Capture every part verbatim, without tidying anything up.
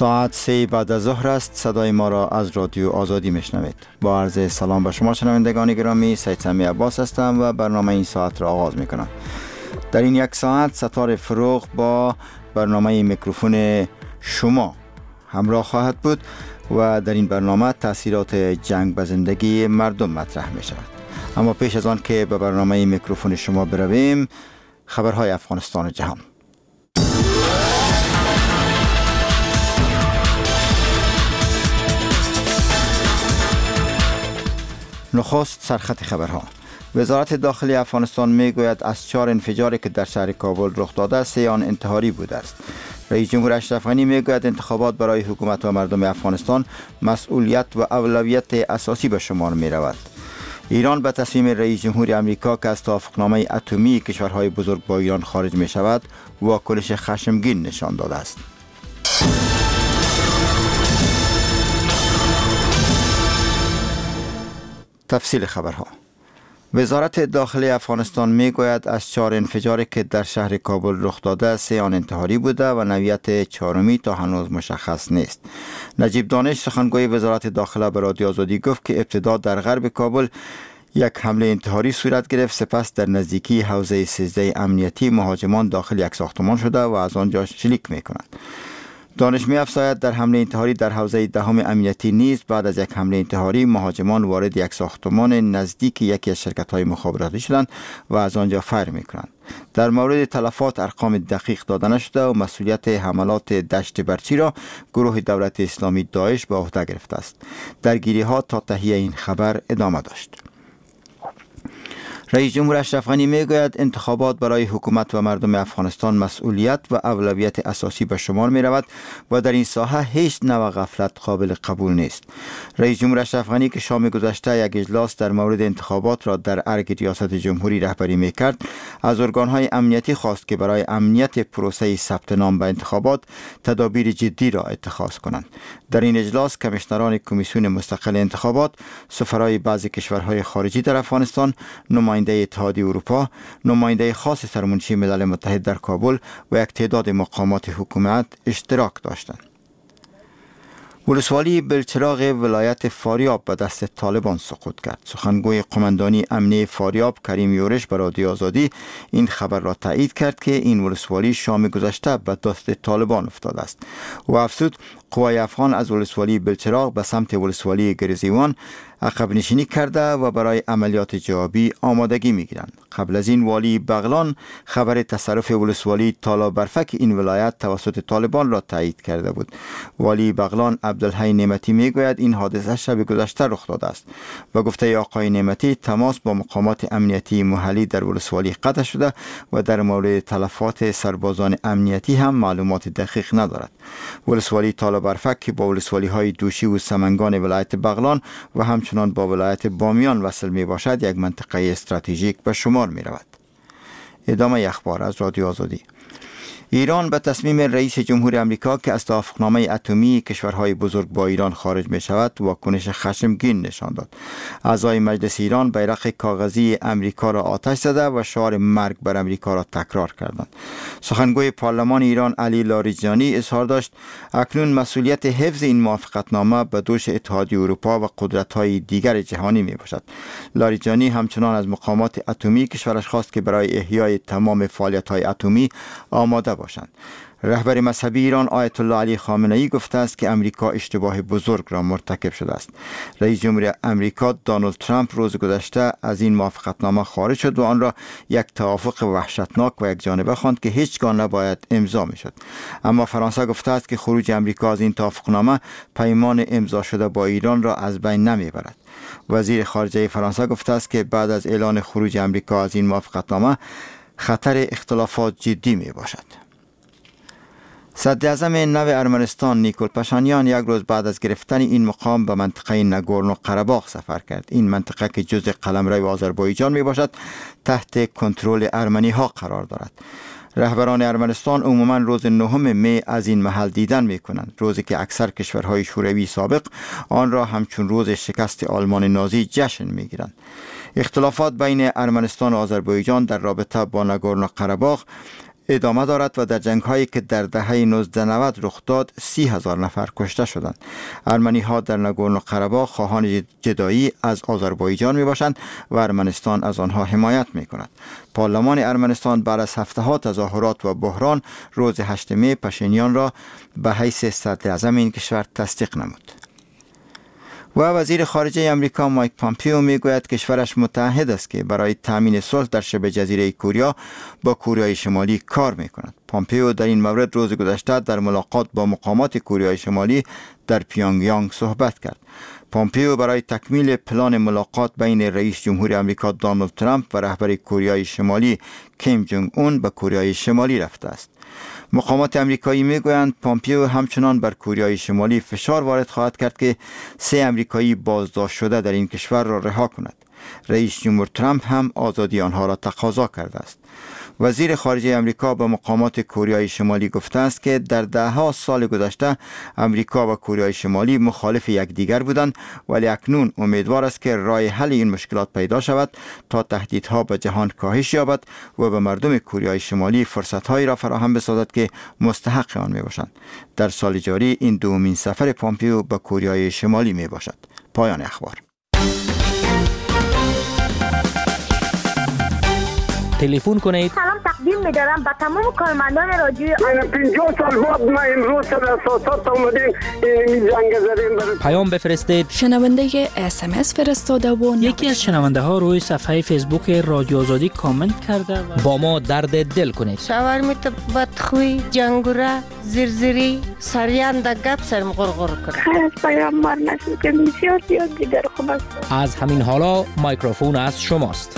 ساعت سه بعد از ظهر است. صدای ما را از رادیو آزادی میشنوید. با عرض سلام به شما شنوندگان گرامی، سید سمی عباس هستم و برنامه این ساعت را آغاز میکنم. در این یک ساعت ستاره فروغ با برنامه میکروفون شما همراه خواهد بود و در این برنامه تاثیرات جنگ به زندگی مردم مطرح می شود. اما پیش از آن که به برنامه میکروفون شما برویم، خبرهای افغانستان و جهان. نخست سرخط خبرها. وزارت داخلی افغانستان میگوید از چهار انفجاری که در شهر کابل رخ داده، سه آن انتحاری بوده است. رئیس جمهور اشرف غنی میگوید انتخابات برای حکومت و مردم افغانستان مسئولیت و اولویت اساسی به شمار می رود. ایران به تصمیم رئیس جمهور امریکا که از توافقنامه اتمی کشورهای بزرگ با ایران خارج می شود واکنش خشمگین نشان داده است. تفصیل خبرها. وزارت داخلی افغانستان میگوید از چهار انفجاری که در شهر کابل رخ داده، سه آن انتحاری بوده و نوعیت چهارمی تا هنوز مشخص نیست. نجیب دانش سخنگوی وزارت داخله به رادیو آزادی گفت که ابتدا در غرب کابل یک حمله انتحاری صورت گرفت، سپس در نزدیکی حوزه سیزده امنیتی مهاجمان داخل یک ساختمان شده و از آنجا شلیک میکنند. دانش می افزاید در حمله انتحاری در حوزه دهم امنیتی نیز بعد از یک حمله انتحاری مهاجمان وارد یک ساختمان نزدیک یکی از شرکت‌های مخابراتی شدند و از آنجا فر می‌کنند. در مورد تلفات ارقام دقیق داده نشده و مسئولیت حملات دشت برچی را گروه دولت اسلامی داعش به عهده گرفته است. درگیری‌ها تا تهیه این خبر ادامه داشت. رئیس جمهور اشرف غنی میگوید انتخابات برای حکومت و مردم افغانستان مسئولیت و اولویت اساسی به شمار می رود و در این ساحه هیچ نوع غفلت قابل قبول نیست. رئیس جمهور اشرف غنی که شام گذشته یک اجلاس در مورد انتخابات را در ارگ ریاست جمهوری رهبری می کرد، از ارگان‌های امنیتی خواست که برای امنیت پروسه ثبت نام به انتخابات تدابیر جدی را اتخاذ کنند. در این اجلاس کمیشنران کمیسیون مستقل انتخابات، سفرای بعضی کشورهای خارجی در افغانستان، نماینده اتحادیه اروپا، نماینده خاص سرمنشی ملل متحد در کابل و یک تعداد مقامات حکومت اشتراک داشتند. ولسوالی بلچراغ ولایت فاریاب به دست طالبان سقوط کرد. سخنگوی قماندانی امنیه فاریاب کریم یورش به رادیو آزادی این خبر را تایید کرد که این ولسوالی شام گذشته به دست طالبان افتاده است و افزود قوای افغان از ولسوالی بلچراغ به سمت ولسوالی گریزیوان عقب نشینی کرده و برای عملیات جوابی آمادگی می‌گیرند. قبل از این والی بغلان خبر تصرف ولسوالی تالا برفک این ولایت توسط طالبان را تایید کرده بود. والی بغلان عبدالحی نعمتی میگوید این حادثه شب گذشته رخ داده است و گفته آقای نعمتی تماس با مقامات امنیتی محلی در ولسوالی قطع شده و در مورد تلفات سربازان امنیتی هم معلومات دقیق ندارد. ولسوالی تالا برفک که با ولسوالی های دوشی و سمنگان ولایت بغلان و همچنان با ولایت بامیان وصل می باشد، یک منطقه استراتژیک به شمار می رود. ادامه اخبار از رادیو آزادی. ایران به تصمیم رئیس جمهور امریکا که از توافقنامه اتمی کشورهای بزرگ با ایران خارج می شود واکنش خشمگین نشان داد. اعضای مجلس ایران بیرق کاغذی امریکا را آتش زده و شعار مرگ بر امریکا را تکرار کردند. سخنگوی پارلمان ایران علی لاریجانی اظهار داشت اکنون مسئولیت حفظ این موافقتنامه به دوش اتحادیه اروپا و قدرت‌های دیگر جهانی می باشد. لاریجانی همچنان از مقامات اتمی کشورش خواست که برای احیای تمام فعالیت‌های اتمی آماده باشند. رهبر مذهبی ایران آیت الله علی خامنه ای گفته است که امریکا اشتباه بزرگ را مرتکب شده است. رئیس جمهور امریکا دونالد ترامپ روز گذشته از این موافقتنامه خارج شد و آن را یک توافق وحشتناک و یک جانبه خواند که هیچگاه نباید امضا میشد. اما فرانسه گفته است که خروج امریکا از این توافقنامه پیمان امضا شده با ایران را از بین نمیبرد. وزیر خارجه فرانسه گفته است که بعد از اعلان خروج امریکا از این موافقتنامه خطر اختلافات جدی می باشد. صدر اعظم نو ارمنستان نیکول پاشانیان یک روز بعد از گرفتن این مقام به منطقه ناگورنو قره‌باغ سفر کرد. این منطقه که جزء قلمرو آذربایجان می باشد تحت کنترل ارمنی ها قرار دارد. رهبران ارمنستان عموما روز نهم می از این محل دیدن می کنند، روزی که اکثر کشورهای شوروی سابق آن را همچون روز شکست آلمان نازی جشن می گیرند. اختلافات بین ارمنستان و آذربایجان در رابطه با ناگورنو قره‌باغ ادامه دارد و در جنگ هایی که در دهه نوزده نود رخ داد سی هزار نفر کشته شدند. ارمنی ها در ناگورنو قره‌باغ خواهان جدایی از آذربایجان می باشند و ارمنستان از آنها حمایت می کند. پارلمان ارمنستان بعد از هفته ها تظاهرات و بحران روز هشتم می پاشینیان را به حیث صدر اعظم این کشور تصدیق نمود. و وزیر خارجه امریکا مایک پامپیو میگوید کشورش متعهد است که برای تامین صلح در شبه جزیره کوریا با کوریای شمالی کار میکند. پامپیو در این مورد روز گذشته در ملاقات با مقامات کوریای شمالی در پیونگیانگ صحبت کرد. پامپیو برای تکمیل پلان ملاقات بین رئیس جمهور امریکا دونالد ترامپ و رهبر کوریای شمالی کیم جونگ اون به کوریای شمالی رفته است. مقامات امریکایی میگویند پامپیو همچنان بر کوریای شمالی فشار وارد خواهد کرد که سه امریکایی بازداشت شده در این کشور را رها کند. رئیس جمهور ترامپ هم آزادی آنها را تقاضا کرده است. وزیر خارجه امریکا به مقامات کوریای شمالی گفته است که در دهها سال گذشته امریکا و کوریای شمالی مخالف یکدیگر بودند، ولی اکنون امیدوار است که راه حل این مشکلات پیدا شود تا تهدیدها به جهان کاهش یابد و به مردم کوریای شمالی فرصت‌هایی را فراهم بسازد که مستحق آن میباشند. در سال جاری این دومین سفر پامپیو به کوریای شمالی میباشد. پایان اخبار. تلفن کنید. سلام تقدیم می‌دارم به تمام کارمندان رادیو. من پنجاه سال بعد ما امروز در اساسات اومدیم این جنگ زدیم. پیام بفرستید. شنونده اس ام اس فرستاده و یکی از شنونده ها روی صفحه فیسبوک رادیو آزادی کامنت کرده و با ما درد دل کنید. شاور میت بدخوی جنگوره زرزری سریان د گپ سرم غرغر کنه. خیر پیام مار نشد که بسیار زیاد دیگر خوب است. از همین حالا میکروفون از شماست.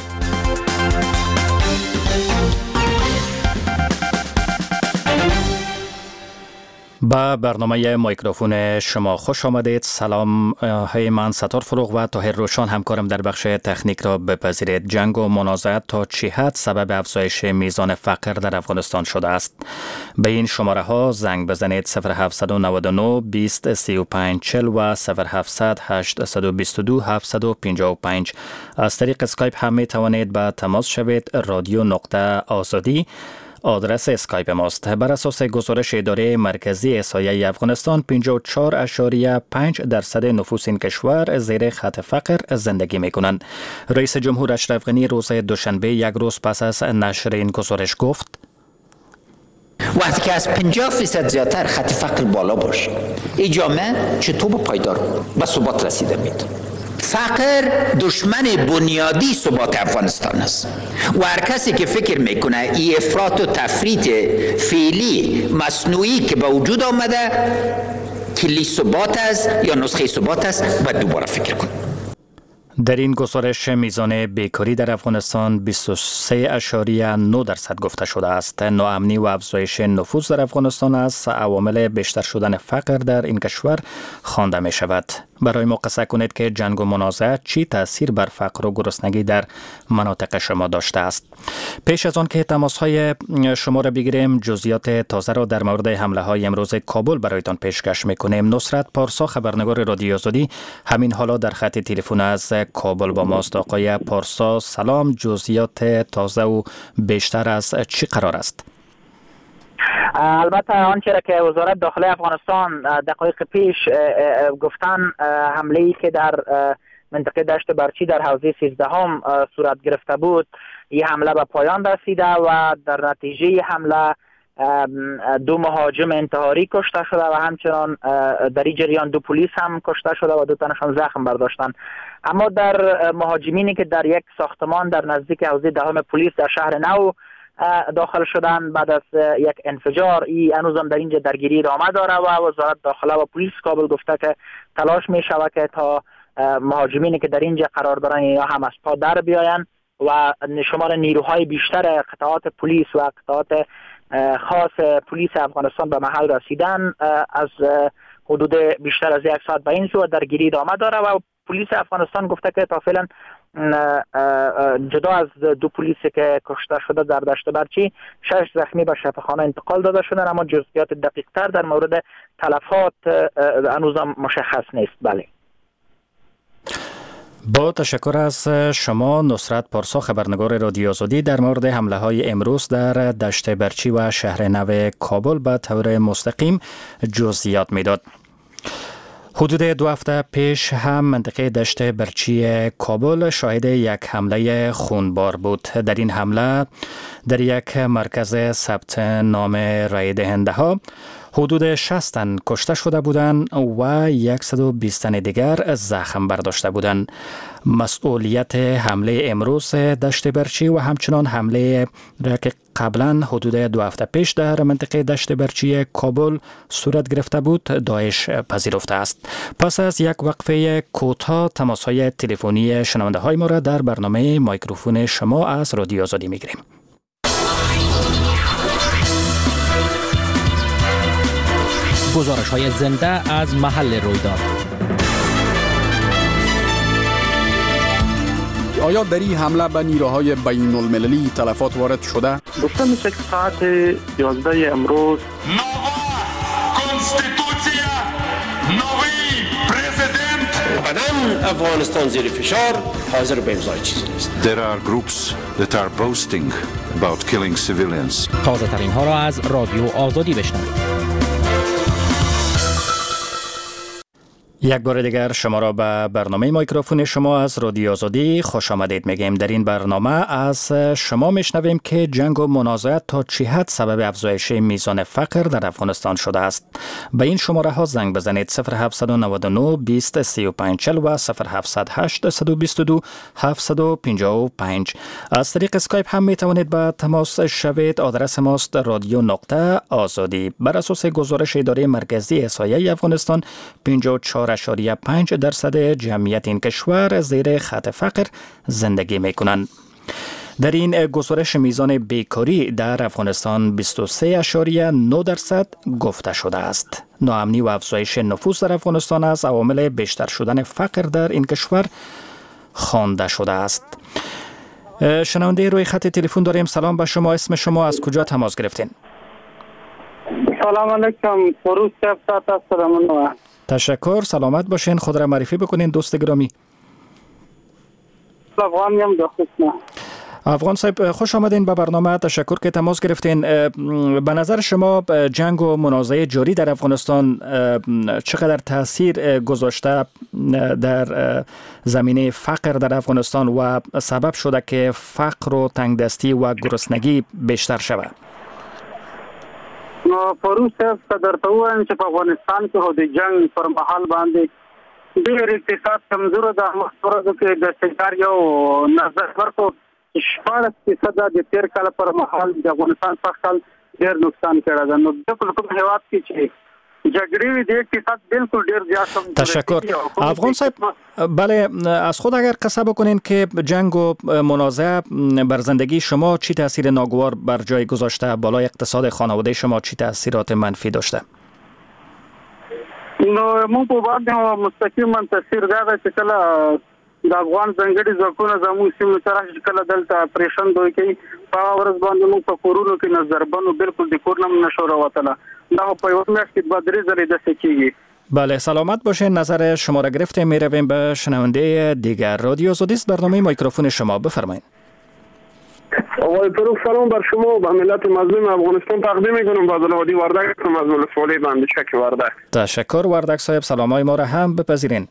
با برنامه میکروفون شما خوش آمدید. سلام های من ستار فروغ و طاهر روشان همکارم در بخش تکنیک را بپذیرید. جنگ و منازعات تا چه حد سبب افزایش میزان فقر در افغانستان شده است؟ به این شماره ها زنگ بزنید صفر هفت نه نه بیست سی و پنج چهل و صفر هفت هشت دو دو هفت پنج پنج. از طریق اسکایپ هم می توانید به تماس شوید. رادیو نقطه آزادی آدرس اسکایپ ماست. بر اساس گزارش اداره مرکزی احصایه افغانستان پنجاه و چهار اشاریه پنج درصد نفوس این کشور زیر خط فقر زندگی می کنند. رئیس جمهور اشرف غنی روز دوشنبه یک روز پس از نشر این گزارش گفت: وقتی که از پنجاه فیصد زیادتر خط فقر بالا باشه، این جامعه چطور به پایدار به ثبات رسیده میتونه؟ فقر دشمن بنیادی ثبات افغانستان است و هر کسی که فکر میکنه این افراط و تفریط فعلی مصنوعی که به وجود آمده کلی ثبات است یا نسخه ثبات است باید دوباره فکر کنه. در این گزارش میزان بیکاری در افغانستان بیست و سه اشاریه نه درصد گفته شده است. ناامنی و افزایش نفوس در افغانستان از عوامل بیشتر شدن فقر در این کشور خوانده می شود. برای ما قصه کنید که جنگ و منازعات چی تاثیر بر فقر و گرسنگی در مناطق شما داشته است. پیش از آن که تماس های شما را بگیریم، جزئیات تازه را در مورد حمله های امروز کابل برایتان پیشکش میکنیم. نصرت پارسا خبرنگار رادیو آزادی همین حالا در خط تلفن از کابل با ماست. آقای پارسا سلام، جزئیات تازه و بیشتر از چی قرار است؟ البته آنچه را که وزارت داخلی افغانستان دقایق پیش گفتن، حمله‌ای که در منطقه دشت برچی در حوزه سیزده هم صورت گرفته بود، این حمله به پایان رسیده و در نتیجه حمله دو مهاجم انتحاری کشته شده و همچنان در این جریان دو پلیس هم کشته شده و دو تنشان زخم برداشتن. اما در مهاجمینی که در یک ساختمان در نزدیک حوزه دهم پلیس در شهر نو داخل شدن بعد از یک انفجار، ای هنوزم در اینجا درگیری ادامه داره و وزارت داخله و پلیس کابل گفته که تلاش می شود که تا مهاجمینی که در اینجا قرار دارن یا هم از پا در بیاین و شمار نیروهای بیشتر قطعات پلیس و قطعات خاص پلیس افغانستان به محل رسیدن. از حدود بیشتر از یک ساعت به این سو درگیری ادامه داره و پلیس افغانستان گفته که تا فعلا جدا از دو پلیسی که کشته شده در دشت برچی، شش زخمی به شفاخانه انتقال داده شدن، اما جزئیات دقیق تر در مورد تلفات هنوز مشخص نیست. بله با تشکر از شما نصرت پارسا، خبرنگار رادیو آزادی، در مورد حمله های امروز در دشت برچی و شهر نو کابل به طور مستقیم جزئیات میداد. حدود دو هفته پیش هم منطقه دشت برچی کابل شاهد یک حمله خونبار بود. در این حمله در یک مرکز ثبت نام رای دهنده ها حدود شصت تن کشته شده بودند و صد و بیست تن دیگر زخم برداشته بودند. مسئولیت حمله امروز دشت برچی و همچنان حمله را که قبلا حدود دو هفته پیش در منطقه دشت برچی کابل صورت گرفته بود داعش پذیرفته است. پس از یک وقفه کوتاه تماس‌های تلفنی شنونده های ما را در برنامه مایکروفون شما از رادیو آزادی می‌گیریم. گزارش های زنده از محل رویداد. آیا در این حمله به نیروهای بین المللی تلفات وارد شده؟ گفته میشه که ساعت یازده امروز بدن افغانستان زیر فشار حاضر به امضای چیزی نیست. There are groups that are boasting about killing civilians. تازه ترین ها را از رادیو آزادی بشنوید. یک بار دیگر شما را به برنامه مایکروفون شما از رادیو آزادی خوش آمدید میگیم. در این برنامه از شما میشنویم که جنگ و منازعات تا چه حد سبب افزایش میزان فقر در افغانستان شده است. به این شماره ها زنگ بزنید صفر هفت نه نه بیست سی و پنج چهل و صفر هفت صفر هشت صد و بیست و دو هفتصد و پنجاه و پنج. از طریق اسکایپ هم میتوانید به تماس شوید. آدرس ماست رادیو نقطه آزادی. بر اساس گزارش اداره مرکزی احصایه افغانستان پنجاه و چهار اشاریه پنج درصد جمعیت این کشور زیر خط فقر زندگی می کنند. در این گزارش میزان بیکاری در افغانستان بیست و سه اشاریه نه درصد گفته شده است. ناامنی و افزایش نفوس در افغانستان از عوامل بیشتر شدن فقر در این کشور خوانده شده است. شنونده روی خط تلفن داریم. سلام به شما، اسم شما، از کجا تماس گرفتین؟ سلام علیکم، فروز صاحب هستم. تشکر، سلامت باشین. خود را معرفی بکنین دوست گرامی. افغانی هم داخل. افغان صاحب خوش آمدین به برنامه. تشکر که تماس گرفتین. به نظر شما جنگ و منازعه جاری در افغانستان چقدر تاثیر گذاشته در زمینه فقر در افغانستان و سبب شده که فقر و تنگدستی و گرسنگی بیشتر شود؟ فروز صاحب صدر ته وایم چې په افغانستان کې د جنگ پر مهال باندې ډېر اقتصاد کمزور ده. مخکې کې د سرکار یو نظر ورکړ چې شپاړس فیصده د تیر کال پر مهال د افغانستان په کال ډېر نقصان کړی ده. نو د کوم هیواد کې چې جګړې د اقتصاد بالکل ډېر زیات. تشکر افغان صاحب. بله، از خود اگر قصه بکنین که جنگ و منازعه بر زندگی شما چی تاثیر ناگوار بر جای گذاشته؟ بالای اقتصاد خانواده شما چی تاثیرات منفی داشته؟ نو مو په باندې مستقیما تاثیر دا ده چې کله د افغان ځنګړي ځواکونه زموږ سیمې ته راشي، کله دلته اپریشن دوی کوي، په ورځ باندې موږ په کورونو کې نظربنو بالکل د کور نه نشو راوتله. دا په یو میاشت کې به درې ځلې داسې کېږي. بله، سلامت باشین. نظر شما را گرفتیم. می رویم به شنونده دیگر. رادیو آزادی است، برنامه مایکروفون شما، بفرمایید. آقای فروغ سلام بر شما و ملت مظلوم افغانستان تقدیم میکنم. با جناب وردک از ولسوالی بندشک وردک. تشکر وردک صاحب، سلامای ما را هم بپذیرین.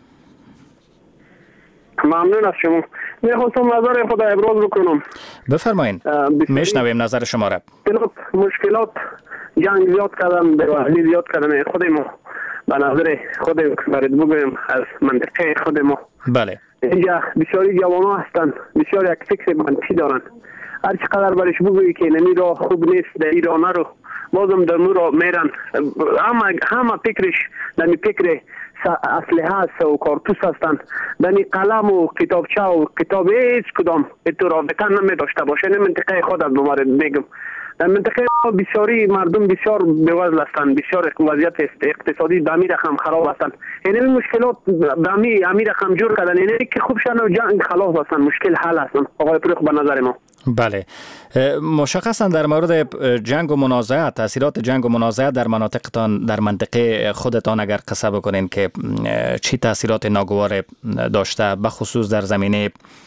ممنون از شما. میخواستم نظر خود ابراز بکنم. بفرمایید، میشنویم نظر شما را. مشکلات جنگ زیاد کردن، بی‌وحدی زیاد کردن خود ما، به نظر خود برات بگویم از منطقه خود ما. بله، اینجا بسیاری جوانان هستند، بسیاری یک فکر منفی دارند. هر چقدر برش بگویی که نمی را خوب نیست، در ایران رو بازم در نور میرن. همه همه فکرش نمی فکر اسلحه است و کارتوس هستند. دنی قلم و کتابچه و کتاب هیچ کدام اترا بکن نمی داشته باشه. نه منطقه خود از نمارد میگم. در منطقه بسیاری مردم بسیار بی‌وزل هستند، بسیار وضعیت اقتصادی به امیر رقم خراب هستند. این مشکلات به امیر امیر رقم جور کردن، این که خوب شدن و جنگ خلاص هستند، مشکل حل هستند. آقای فروغ به نظر ما بله، مشخصا در مورد جنگ و منازعات، تاثیرات جنگ و منازعات در مناطقتان، در منطقه خودتان اگر قصه بکنین که چی تاثیرات ناگوار داشته، به خصوص در زمینه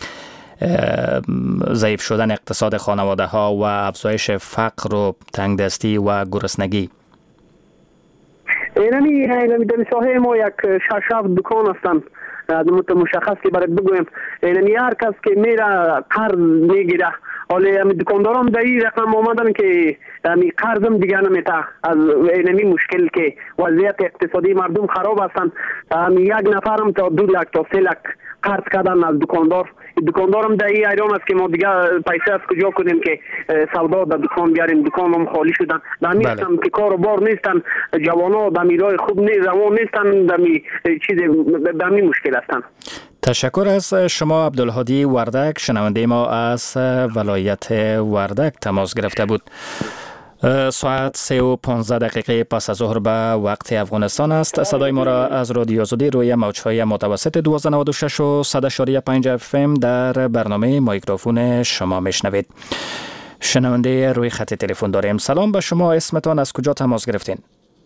ضعیف شدن اقتصاد خانواده ها و افزایش فقر و تنگدستی و گرسنگی؟ اینمی اینمی در ساحه ما یک شش هفت دکان هستند مشخص که برای بگویم. اینمی هر کس که میره قرض میگیره، حالا امی دکانداران در این رقم آمدن که امی قرضم دیگه نمیته. از اینمی مشکل که وضعیت اقتصادی مردم خراب هستند، امی یک نفرم تا دو لک تا سه لک قرض کردن از دکاندار. دکاندارم در این ایران است که ما دیگه پیسه از کجا کنیم که سودا در دکان بیاریم، دکان هم خالی شدن. در می هستم که کار و بار نیستن، جوانا در میرای خوب نیست، روان نیستن، در می چیز در می مشکل هستن. تشکر از شما. عبدالهادی وردک، شنونده ما از ولایت وردک تماس گرفته بود. ساعت سه و پانزده دقیقه پس از ظهر به وقت افغانستان است. صدای ما را از رادیو آزادی روی موج‌های متوسط دویست و نود و شش و صد و چهار و پنج اف ام در برنامه مایکروفون شما میشنوید. شنونده روی خط تلفن داریم. سلام به شما، اسمتان، از کجا تماس گرفتین؟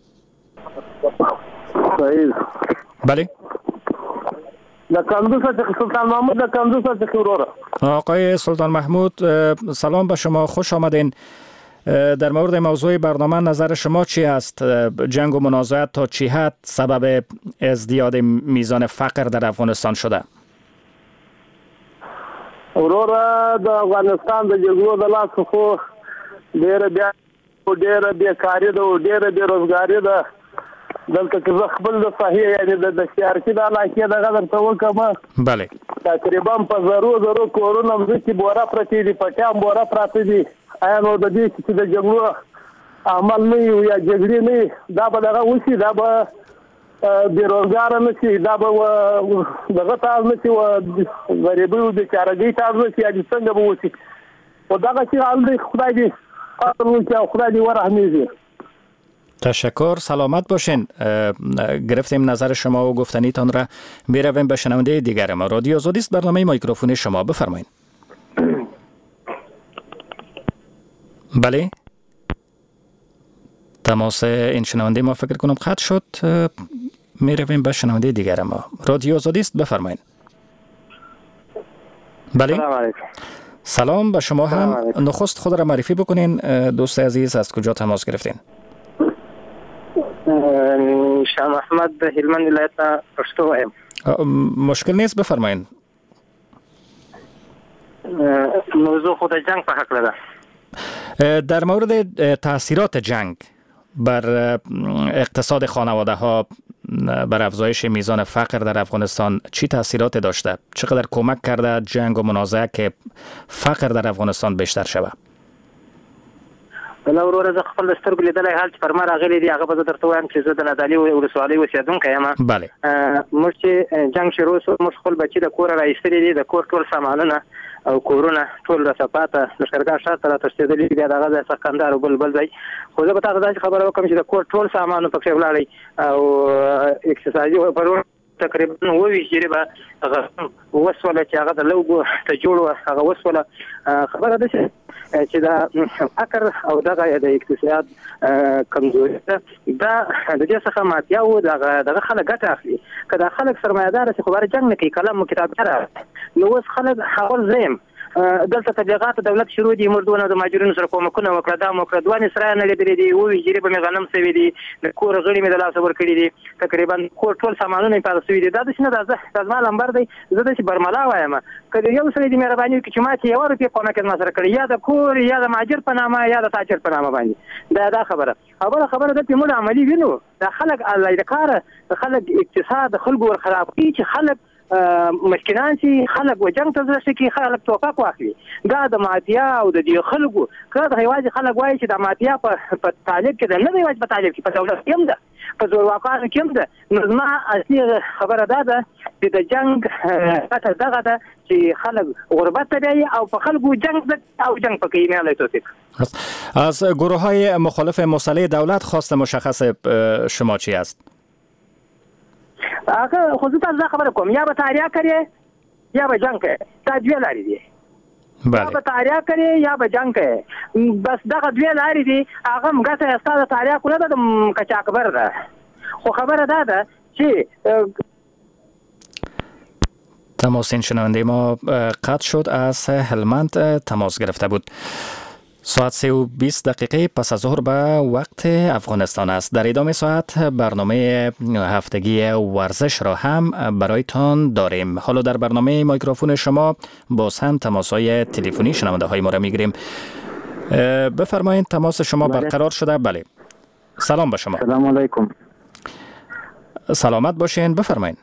بله. در کندوز سلطان محمود در کندوز تخیرورا. آقای سلطان محمود، سلام به شما، خوش آمدین. در مورد موضوع برنامه نظر شما چی است؟ جنگ و منازعات تا چی حد سبب ازدیاد میزان فقر در افغانستان شده؟ اورورا د افغانستان د جګړو د لاس خو ډېر بیا ډېر بیکاري ده او ډېر بیروزګاري ده. دلته چې زه خپل د صحیح یعنی د دستیارکي د علاقې دغه درته وکړم. بله. تقریبا په زرو زرو کورونه مځکې بوره پرتې دي، پټیان بوره پراته دي. آیا نو د دې چې د جګړو عمل نه وي یا جګړې نه وي، دا به دغه وشي، دا به بیروزګاره نه شي، دا به دغه تاز نه شي، غریبۍ او بیچارګۍ تاز نه شي، یا دې څنګه به وشي. خو دغه چې حال دی، خدای دې فضل وکړي او خدای دې ورحمېږي. تشکر، سلامت باشین. گرفتیم نظر شما و گفتنیتان را. میرویم به شنونده دیگر ما. رادیو آزادی است، برنامه مایکروفون شما، بفرمایید. بله، تماس این شنونده ما فکر کنم قطع شد. میرویم به شنونده دیگر ما. رادیو آزادی است، بفرمایید. بله. سلام علیکم. سلام به شما هم. نخست خود را معرفی بکنین دوست عزیز، از کجا تماس گرفتین؟ شاه محمد د هلمند ولایت پښتو وایم. مشکل نیست، بفرمایید. موضوع خود جنگ په حق ده. در مورد تاثیرات جنگ بر اقتصاد خانواده ها، بر افزایش میزان فقر در افغانستان چی تاثیرات داشته؟ چقدر کمک کرده جنگ و منازعه که فقر در افغانستان بیشتر شود؟ بله وروره، زه خپل د سترګو لیدلی حال چې پر ما راغلی دی هغه به زه درته وایم چې زه د نادعلي ولسوالۍ اوسېدونکی یم. بله. موږ چې جنګ شروع شو، موږ خپل بچي د کوره راایستلي دي، د کور ټول سامانونه او کورونه ټول راڅپاته لښکرګاه ښار ته راتښتېدلي دي، بیا د هغه ځای څخه کندهار او بل بل ځای. خو زه به تاسو داسې خبره وکړم چې د کور ټول سامان پکښې ولاړی او اقتصادي پرون تقریبا اووه ویشت جریبه هغه وسوله چې هغه د لوګو ته جوړ وه، هغه وسوله. خبره ده چې دا فقر او دغه د اقتصاد کمزوري ده، دا د دې څخه ماتیا و دغه دغه خلک ګټه اخلي. که دا خلک سرمایه‌دار شي خو باره جنګ نه کوي، قلم و کتابچه نو اوس خلک هغه زه یم دلته تبلیغات دولت شروع دي، موږ دونه د ماجرینو سره کومکونه وکړه، دا مو کړه، دوه نسرایه نه لیدلې دي، اووه ویشت جریبه مې غنم سوي دي، د کور غړي مې د لاسه ورکړي دي، تقریبا کور ټول سامانونه یې پاته سوي دي. دا داسې نه ده، دا زما لمبر دی، زه داسې برملا وایم. که یو سړی دې مهرباني وکړي چې ما چې یوه روپۍ کومک یې زما سره کړی، یا د کور یا د ماجر په نامه یا د تاجر په نامه باندې، دا دا خبره خبره خبره ده چې موږ عملي وینو. دا خلک الله د کاره، خلک اقتصاد د خلکو ورخراب کوي چې خلک مسکینان شي، خلک و جنګ ته ځي چې خلک توفق واخلي. دا د مافیا او د دې خلکو که د هیواد خلک وایي چې د مافیا په طالب کې ده، نه دی په طالب کې، په دولت کې هم ده، په زورواکانو کې هم ده. نو زما اصلي خبره دا ده چې د جنګ ګټه دغه ده چې خلک غربت ته بیایي او په خلکو جنګ او جنګ پکې نه لای توفیق. از گروه های مخالف مسلح دولت خواست مشخص شما چی است؟ هغه خصوصا زه خبره کوم یا به تاریخ کړي یا به جنگ کوي دا دوه لارې دي یا به تاریخ کړي یا به جنگ کوي بس دغه دوه لارې دي هغه موږ ته استاد تاریخ نه د کچاکبر ده خو خبره ده ده چې تماس این شنونده ما قطع شد. از هلمند تماس گرفته بود. ساعت سه و بیست دقیقه پس از ظهر به وقت افغانستان است. در ادامه ساعت برنامه هفتگی ورزش را هم برایتان داریم. حالا در برنامه میکروفون شما باز هم تماس‌های تلفنی شنونده های ما را میگیریم. بفرمایید تماس شما بله. برقرار شده. بله. سلام به شما. سلام علیکم. سلامت باشین. بفرمایید.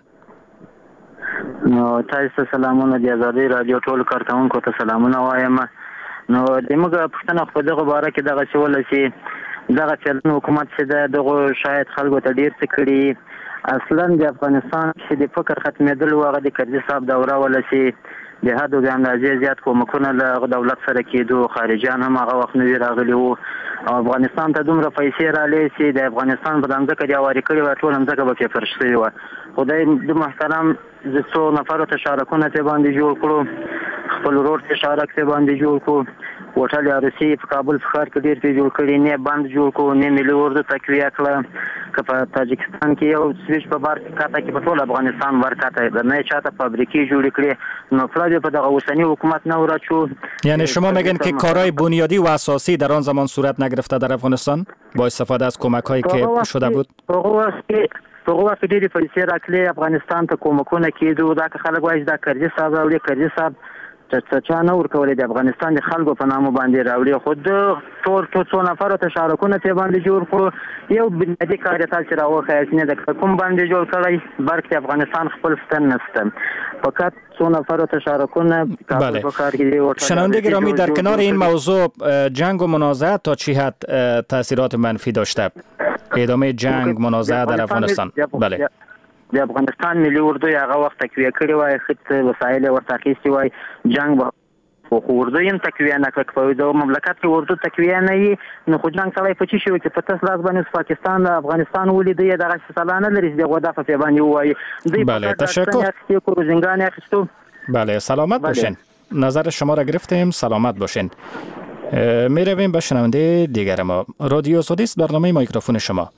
نو تاسو سلامونه دی آزادی رادیو ټول کارکونکو ته سلامونه وایم. نو دموږ پښتنه په دغه باره کې دغه شول چې دغه چلن حکومت چې دغه شاید خلکو ته ډیر څه کړي. اصلا د افغانستان چې د فکر ختمېدل وغه د کرزي صاحب دوره ولا چې د هادو د اندازې زیات کومکونه له دولت سره کېدو خارجان هم هغه وخت نه راغلي وو. افغانستان ته دومره پیسې رالې چې د افغانستان په ځمکه کې اواري کړي و ټول ځمکه به کې فرش شوی و. خدای د محترم د څو نفرو تشارکونه ته باندې جوړ کړو. خپل ورور تشارک ته باندې جوړ کړو. هوټل عروسي په کابل ښار کې ډیر په جوړ کړي نه باند جوړ کړو نه ملي اردو تقویه کړه. که په تاجکستان کې یو سویچ په بار کاته کې په ټول افغانستان ورکاته د نه چاته فابریکې جوړ کړي. نو فلاد په دغه اوسنی حکومت نه ورچو. یعنی شما میگن که کارهای بنیادی و اساسی در آن زمان صورت نگرفته در افغانستان با استفاده از کمک‌هایی که شده بود؟ هغه وخت هغه وخت ډېری پیسې راکړي افغانستان ته کومکونه کېدو. دا که خلک وایي دا کرزي صاحب راوړي کرزي صاحب چې چا نه ورکولې د افغانستان د خلکو په نامه باندې راوړي. خو د ټول څو نفرو تشارکونه ته باندې جوړ کړو. یو بنیادي کار یې تاسو راوخی چې نه د کوم باندې جوړ کړی بلکې افغانستان خپل ستن نسته فقط څو نفرو تشارکونه بله. شنونده گرامی در کنار این موضوع جنگ و منازعه تا چی حد تاثیرات منفی داشته؟ ادامه جنگ منازعه در افغانستان. بله. د افغانستان ملي اردو هغه وخت تقویه کړی وای خط وسایل ورته اخیستي وای جنگ خو اردو یې تقویه نه کړ. په د مملکت کې اردو تقویه نه وي نو خو جنگ سره پچی شو چې په تاسو لاس باندې پاکستان افغانستان ولې د دغه سلانه لري د غوډه په باندې وای. بله تشکر. زنگان اخیستو. بله سلامت باشین. نظر شما را گرفتیم. سلامت باشین. می رویم به شنونده دیگر ما. رادیو آزادی است. برنامه میکروفون شما.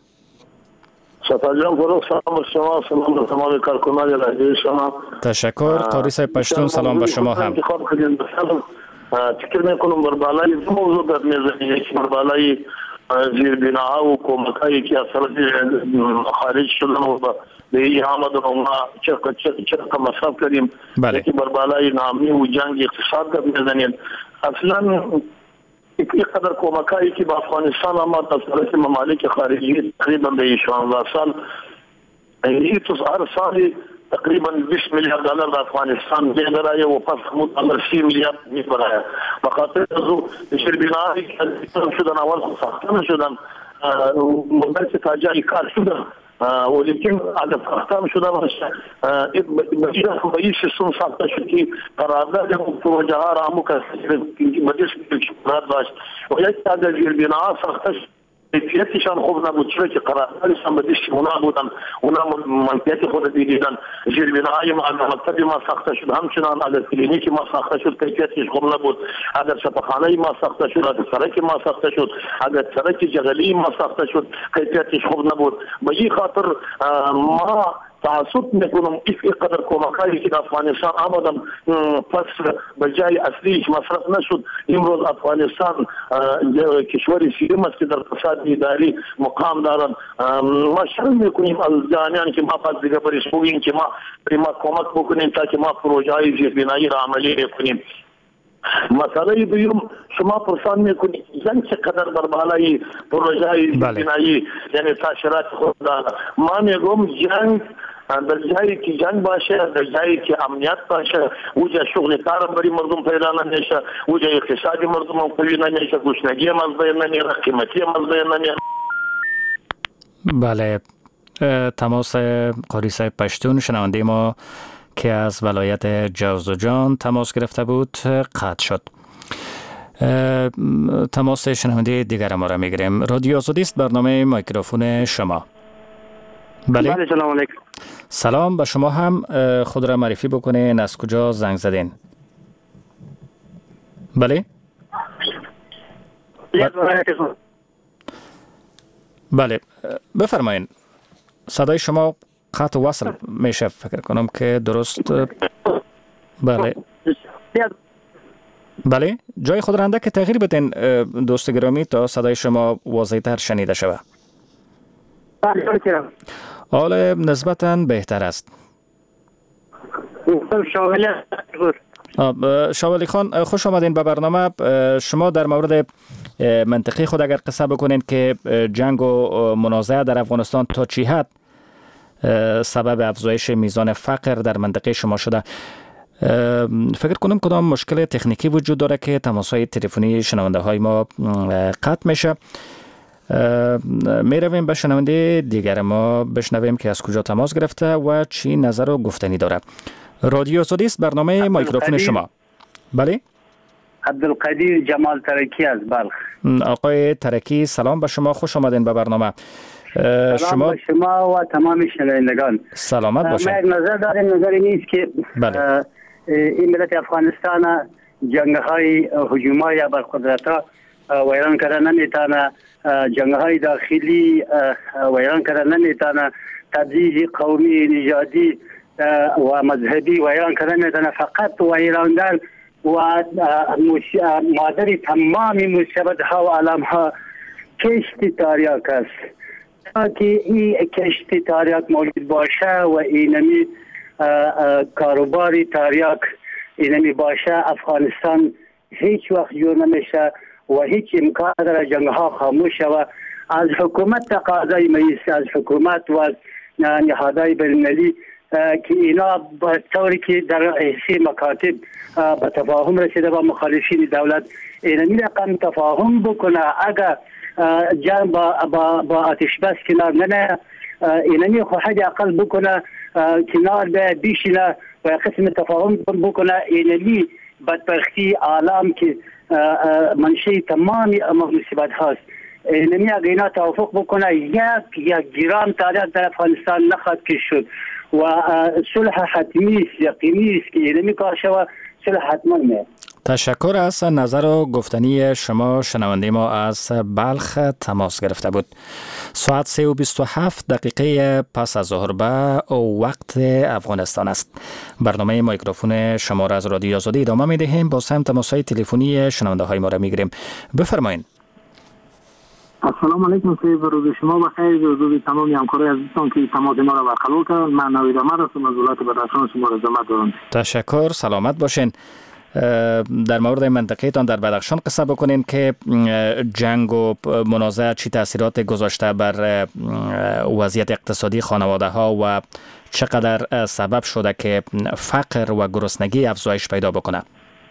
سلام فرو سلام شما سلام به تمام کارکنان رادیو شما. تشکر. قاری صاحب پشتون سلام به شما هم. فکر میکنم بر بالای موضوع در میزنی که بر بالای زیر بنا و کمکایی که اثر خارج شدن و به آمد و ما چرا چرا مصرف کردیم که بر بالای نامی و جنگ اقتصاد در میزنیم. اصلا یک قدر کمکایی که با افغانستان ما تصرف ممالک خارجی تقریبا به شانزده سال این تو هر سال تقریبا بیست میلیارد دلار در افغانستان می‌بره و پس همون دلار سی میلیارد می‌بره. بخاطر از او شربینایی که شدن اول ساخته نشدن مدت تاجری کار شدن ولیکن اگر ساختم شده باشه مجید خواهی سیستم ساخته شد که قرارداد پروژه ها را همو کسی مجلس کشورات باشه و یک اگر زیر بنا ساخته شد کیفیتشان خوب نبود چرا که قراردادشان به دست اونا بودن اونا ملکیت خود دیدن زیر بنای ما مکتب ما ساخته شد همچنان اگر کلینیک ما ساخته شد کیفیتش خوب نبود اگر سپاخانه ما ساخته شد اگر سرک ما ساخته شد اگر سرک جغلی ما ساخته شد کیفیتش خوب نبود به این خاطر ما تعصب میکنم این قدر کمکایی که افغانستان آمدن پس به جای اصلیش مصرف نشد. امروز افغانستان کشوری سیرم است که در فساد اداری مقام دارن. ما شرم میکنیم از جانیان که ما پس دیگه برش بگیم که ما ما کمک بکنیم تا که ما پروژه های زیربنایی را عملی کنیم. مسئله دویم شما پرسان میکنید جنگ چقدر در بالای پروژه های زیربنایی یعنی تاشرات خود داره. ما میگم جنگ در جایی که جنگ باشه در جایی که امنیت باشه اوجا شغل کار بری مردم پیدا نمیشه اوجا اقتصادی مردم قوی نمیشه گشنگی هم از بین نمیره قیمتی هم از بین نمیره. بله تماس قاری صاحب پشتون شنونده ما که از ولایت جوزجان تماس گرفته بود قطع شد. تماس شنونده دیگر ما را میگیریم. رادیو آزادی است، برنامه میکروفون شما. بله. بله سلام علیکم. سلام، به شما هم خود را معرفی بکنین، از کجا زنگ زدین؟ بله. بله بفرمایین. صدای شما قطع و وصل میشه، فکر کنم که درست. بله بله جای خود رنده که تغییر بدین دوست گرامی تا صدای شما واضح‌تر شنیده شود. حال نسبتاً بهتر است. شاولی خان خوش آمدین به برنامه. شما در مورد منطقه خود اگر قصه بکنین که جنگ و منازعه در افغانستان تا چی حد سبب افزایش میزان فقر در منطقه شما شده؟ فکر کنم کدام مشکل تکنیکی وجود داره که تماس‌های تلفنی شنونده های ما قطع میشه. می رویم به شنونده دیگر ما بشنویم که از کجا تماس گرفته و چی نظر و گفتنی داره. رادیو آزادی است، برنامه میکروفون شما. بله. عبدالقدیر جمال ترکی از بلخ. آقای ترکی سلام به شما، خوش آمدین به برنامه. سلام شما... به شما و تمام شنوندگان. سلامت باشین. ما یک نظر داریم، نظری نیست که بله. این ملت افغانستان جنگ‌های هجوم‌های بر قدرت‌ها ویران کردن نمیتونه، جنگ‌های داخلی ویران کردن نمیتونه، تبعیض قومی، نژادی و مذهبی ویران کردن نمیتونه. فقط ویراندن و مادر تمام مصیبت‌ها و علام‌ها کشت تاریک است. تا که این کشت تاریک موجود باشه و اینمی کاروباری تاریک اینمی باشه، افغانستان هیچ وقت جور نمیشه و هیچ امکان نداره جنگ‌ها خاموش شود. از حکومت تقاضای میست، از حکومت و از نهادهای بین‌المللی که اینا به طوری که در حیثی مکاتب به تفاهم رسیده با مخالفین دولت، اینمی رقم تفاهم بکنه. اگر جنگ با, با, با آتش بس کنار نه، اینمی خو حد اقل بکنه کنار به بیشینه و قسم تفاهم بکنه. اینمی بدبختی عالم که منشأ تمام مصیبت هاست، اینمی اگر اینا توافق بکنه یک یک گرام تاریخ در افغانستان نخواهد کش شد و صلح حتمی است، یقینی است که اینمی کار شود، صلح حتما میاد. تشکر از نظر و گفتنی شما. شنونده ما از بلخ تماس گرفته بود. ساعت سه و بیست و هفت دقیقه پس از ظهر به وقت افغانستان است. برنامه میکروفون شما را از رادیو آزادی ادامه می دهیم. با سم تماس‌های تلفنی شنونده های ما را می گیریم. بفرمایید. السلام علیکم، سیب روز شما بخیر، روز تمامی همکارای عزیزتان که تماس ما را برقرار کردن. من نوید احمد هستم از ولایت بدخشان، شما را خدمت دارم. تشکر، سلامت باشین. در مورد منطقه تان در بدخشان قصه بکنین که جنگ و منازعه چی تاثیرات گذاشته بر وضعیت اقتصادی خانواده ها و چقدر سبب شده که فقر و گرسنگی افزایش پیدا بکنه.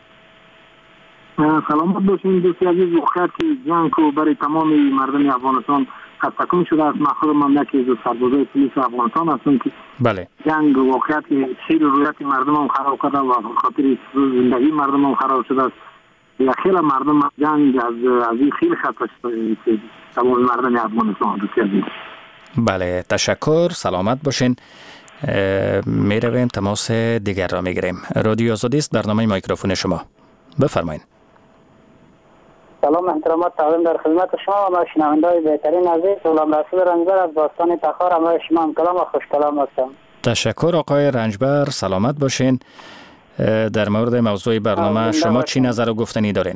سلامت باشین دوستی عزیز. وقت که جنگ و برای تمام مردم افغانستان خستکن شده است. من خودم یکی از سربازای پلیس افغانستان هستم که بله جنگ و واقعیت سیر رویت مردم هم خراب کرده و خاطر زندگی مردم هم خراب شده است. یا خیلی مردم جنگ از از این خیلی خطر شده تمام مردم افغانستان دوستی عزیز. بله تشکر، سلامت باشین. می رویم تماس دیگر را می گیریم. رادیو آزادی است، برنامه میکروفون شما. بفرمایید. سلام احترامات تقدیم در خدمت شما و شنونده‌های بهترین عزیز. غلام رسول رنجبر از باستان تخار، همراه شما هم کلام و خوش کلام هستم. تشکر آقای رنجبر، سلامت باشین. در مورد موضوع برنامه شما چی نظر و گفتنی دارین؟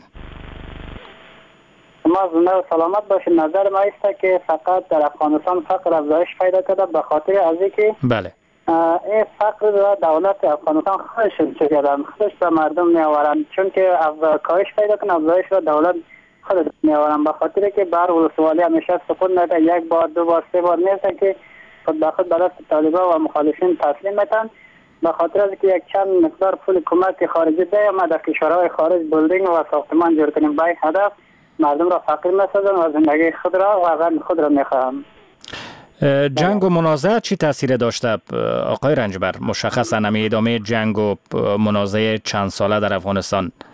ما زنده و سلامت باشین. نظر ما است که فقط در افغانستان فقر افزایش پیدا کرده به خاطر از اینکه بله این فقر را دولت افغانستان خودش چیزن خودش به مردم میآورند، چون که کاهش پیدا کنه افزایش را دولت خودش میآورند، به خاطر که بر ولسوالی همیشه سکون نده، یک بار دو بار سه بار نیست که خود به خود برای طالبان و مخالفین تسلیم میتن. به خاطر از که یک چند مقدار پول کمک خارجی ده ما در کشورهای خارج بلدینگ و ساختمان جور کنیم، به هدف مردم را فقیر میسازن و زندگی خود را و غن خود را میخواهم. جنگ و منازعه چی تاثیر داشته آقای رنجبر؟ مشخصا نمی ادامه جنگ و منازعه چند ساله در افغانستان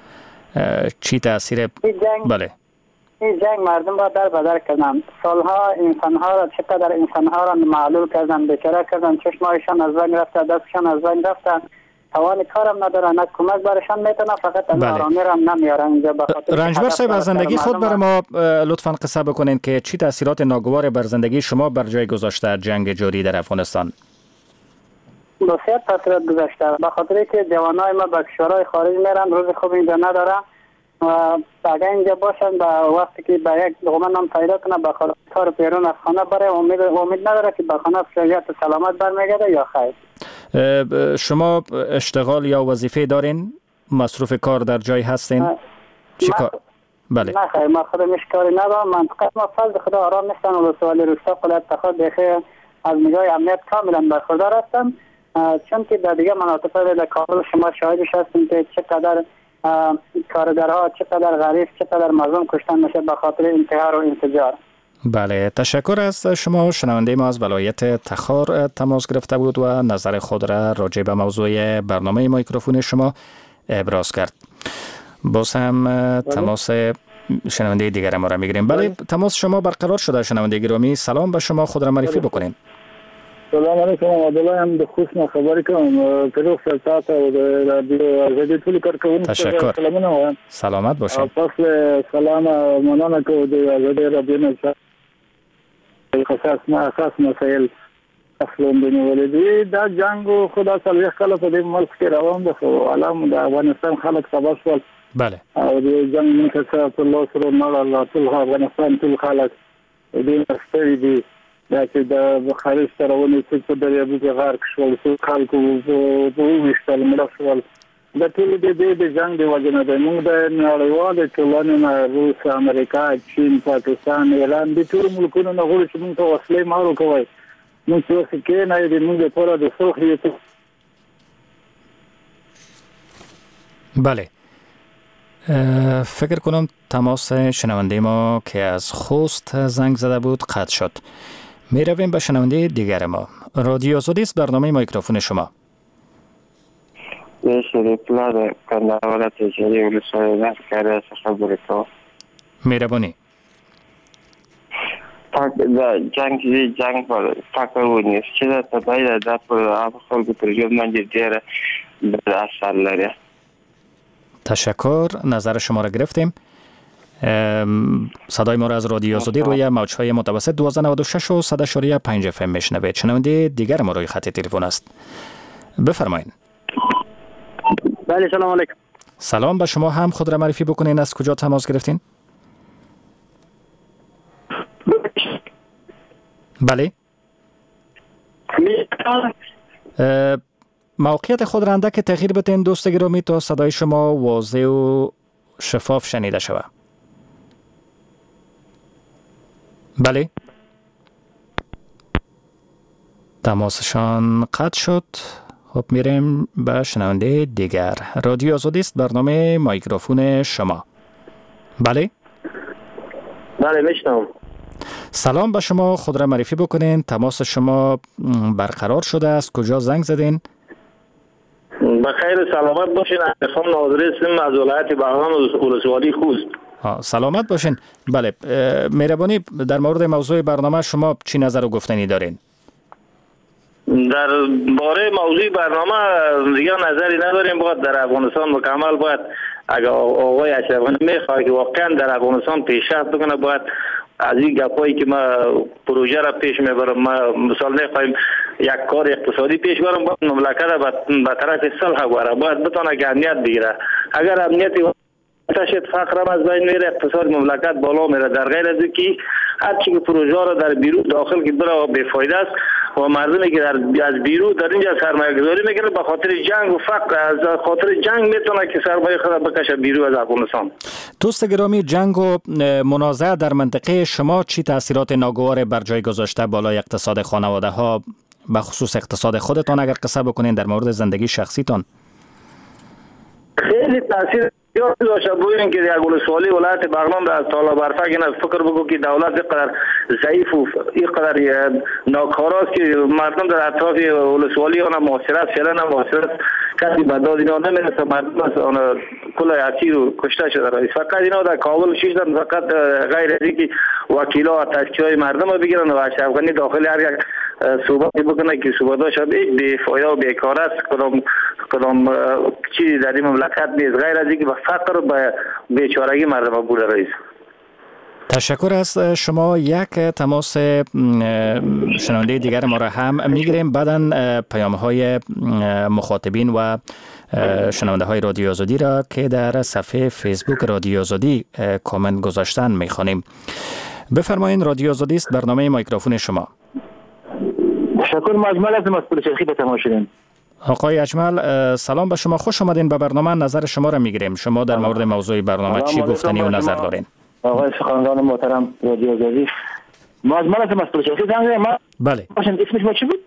چی تاثیر بله این جنگ مردم را در بدر کردن، سالها انسانها را چقدر انسانها را معلول کردن، بیچاره کردن، چشمایشان از بین رفته، دستشان از بین رفته، توان کارم ندارن، نه کمک برشان میتونه، فقط از آرامی را نمیارن اینجا. رنجبر صاحب از زندگی خود بر ما لطفاً قصه بکنین که چی تاثیرات ناگوار بر زندگی شما بر جای گذاشته جنگ جاری در افغانستان؟ بسیار تاثیرات گذاشته، به خاطر که جوانای ما به کشورهای خارج میرن، روز خوب اینجا نداره و اگر اینجا باشن به وقتی که به یک لقمه نان پیدا کنه به کار بیرون از خانه بره، امید امید نداره که به خانه صحت سلامت برمیگرده یا خیر. شما اشتغال یا وظیفه دارین؟ مصروف کار در جای هستین؟ چی کار؟ بله. نه خیر، ما خودم کاری ندارم، منطقه ما فضل خدا آرام نیستن و ولسوالی روستا قلعه تخار دیگه از نگاه امنیت کاملا برخوردار هستن، چون که در دیگه مناطق در کابل شما شاهدش هستین که چقدر کارگرها چقدر غریب چقدر مظلوم کشتن میشه به خاطر انتحار و انفجار. بله، تشکر از شما. شنونده ما از ولایت تخار تماس گرفته بود و نظر خود را راجع به موضوع برنامه میکروفون شما ابراز کرد. باز هم تماس شنونده دیگر ما را میگیریم. بله، تماس شما برقرار شده. شنونده گرامی سلام به شما، خود را معرفی بکنین. سلام علیکم، عبدالله هم د خوش نه خبرې کوم که روغ ساعت او د رادیو ازادي ټول کارکونکو تشکر. سلامونه وایم. سلامت باشین. پس سلام او مننه کوم د ازادي رادیو نه خاص نه خاص مسائل اصلا بنولې دي. دا جنگ خدا سره خلک په دې ملک کې روان دي او علام د افغانستان خلک سبا شول. بله. او د جنگ من څخه په لوس ورو نه ټول افغانستان ټول خلک دې مستری دي. دا چې د خارج سره ونی چې په دریابو کې غارق شول، څو خلکو په وښتل مړ شول. د ټول دې د جنگ د وجه نه د موږ د نړیوال ټولنې نه روس، امریکا، چین، پاکستان، ایران د ټول ملکونو نه غواړي چې موږ ته وسلې مارو کوي. موږ څه کې نه دې موږ لپاره د سوخي. بله، فکر کنم تماس شنونده ما که از خوست زنگ زده بود قطع شد. می رویم به شنونده دیگر ما. رادیو آزادی است، برنامه میکروفون شما. یه شریف لاره کندهار تجاری ولسوالی در کاری خبر تو مهربانی. پاک دا جنگ چیزی جنگ پر پاکر و نیست چه دا تبایی دا پر آب خلق ترجمه منجر دیره در اثر لاره. تشکر، نظر شما را گرفتیم. صدای ما را از رادیو آزادی روی موج‌های متوسط دویست و نود و شش و صد و شش و پنج اف ام میشنوید. شنونده دیگر ما روی خط تلفن است. بفرمایید. بله، سلام علیکم. سلام به شما هم. خود را معرفی بکنین، از کجا تماس گرفتین؟ بله. موقعیت خود را اندک تغییر بدین دوست گرامی تا صدای شما واضح و شفاف شنیده شود. بله. تماسشان قطع شد. خب میریم به شنونده دیگر. رادیو آزادی است، برنامه میکروفون شما. بله. بله میشنم. سلام به شما، خود را معرفی بکنین. تماس شما برقرار شده است. کجا زنگ زدین؟ بخیر سلامت باشین. اخوان ناظری هستم از ولایت بغلان ولسوالی خوست. سلامت باشین. بله، مهربانی در مورد موضوع برنامه شما چی نظر و گفتنی دارین؟ در باره موضوع برنامه دیگه نظری نداریم. باید در افغانستان مکمل باید اگر آقای اشرف غنی میخواد که واقعا در افغانستان پیشرفت بکنه، باید از این گپایی که ما پروژه را پیش میبرم، ما مثال نخواهیم یک کار اقتصادی پیش برم، باید مملکت به طرف صلح بره، باید بتونه که امنیت بگیره. اگر امنیت تشد فقر هم از بین میره، اقتصاد مملکت بالا میره. در غیر از اینکه هر چی که پروژه را در بیرون داخل که بره بی‌فایده است و مردمی که در از بیرون در اینجا سرمایه گذاری میکنه به خاطر جنگ و فقر، از خاطر جنگ میتونه که سرمایه خود بکشه بیرون از افغانستان. دوست گرامی، جنگ و منازعه در منطقه شما چی تاثیرات ناگوار بر جای گذاشته بالای اقتصاد خانواده ها، به خصوص اقتصاد خودتان اگر قصه بکنین در مورد زندگی شخصیتان؟ خیلی تاثیر یا داشته بودین که یک ولسوالی ولایت بغلان در تالا برفک این از فکر بگو که دولت اینقدر ضعیف و اینقدر ناکاراست که مردم در اطراف ولسوالی آن محاصره فعلا محاصره کسی به داد اینا نمیرسه. مردم از آن کل اسیر و کشته شده رئیس. فقط اینا در کابل شیشتن فقط غیر از اینکه وکیلا و تشکیل‌های مردم رو بگیرن و اشرف غنی داخل هر یک صحبتی بکنه که صحبتاش بی‌فایده و بیکار است. کدام کدام چیزی در این مملکت نیست غیر از اینکه به فقر و به بیچارگی مردم بوده رئیس. تشکر از شما. یک تماس شنونده دیگر ما را هم میگیریم، بعداً پیام های مخاطبین و شنونده های رادیو آزادی را که در صفحه فیسبوک رادیو آزادی کامنت گذاشتن میخوانیم. بفرمایید، رادیو آزادی است، برنامه میکروفون شما. تشکر. مجمل از مسئول چرخی به تماس شدیم. آقای اجمل سلام به شما، خوش آمدین به برنامه. نظر شما را میگیریم. شما در مورد موضوع برنامه چی گفتنی و نظر دارین؟ آقای سخنران محترم رادیو آزادی، مجمل از مسئول چرخی زنگ ما. بله. اسمش ما چی بود؟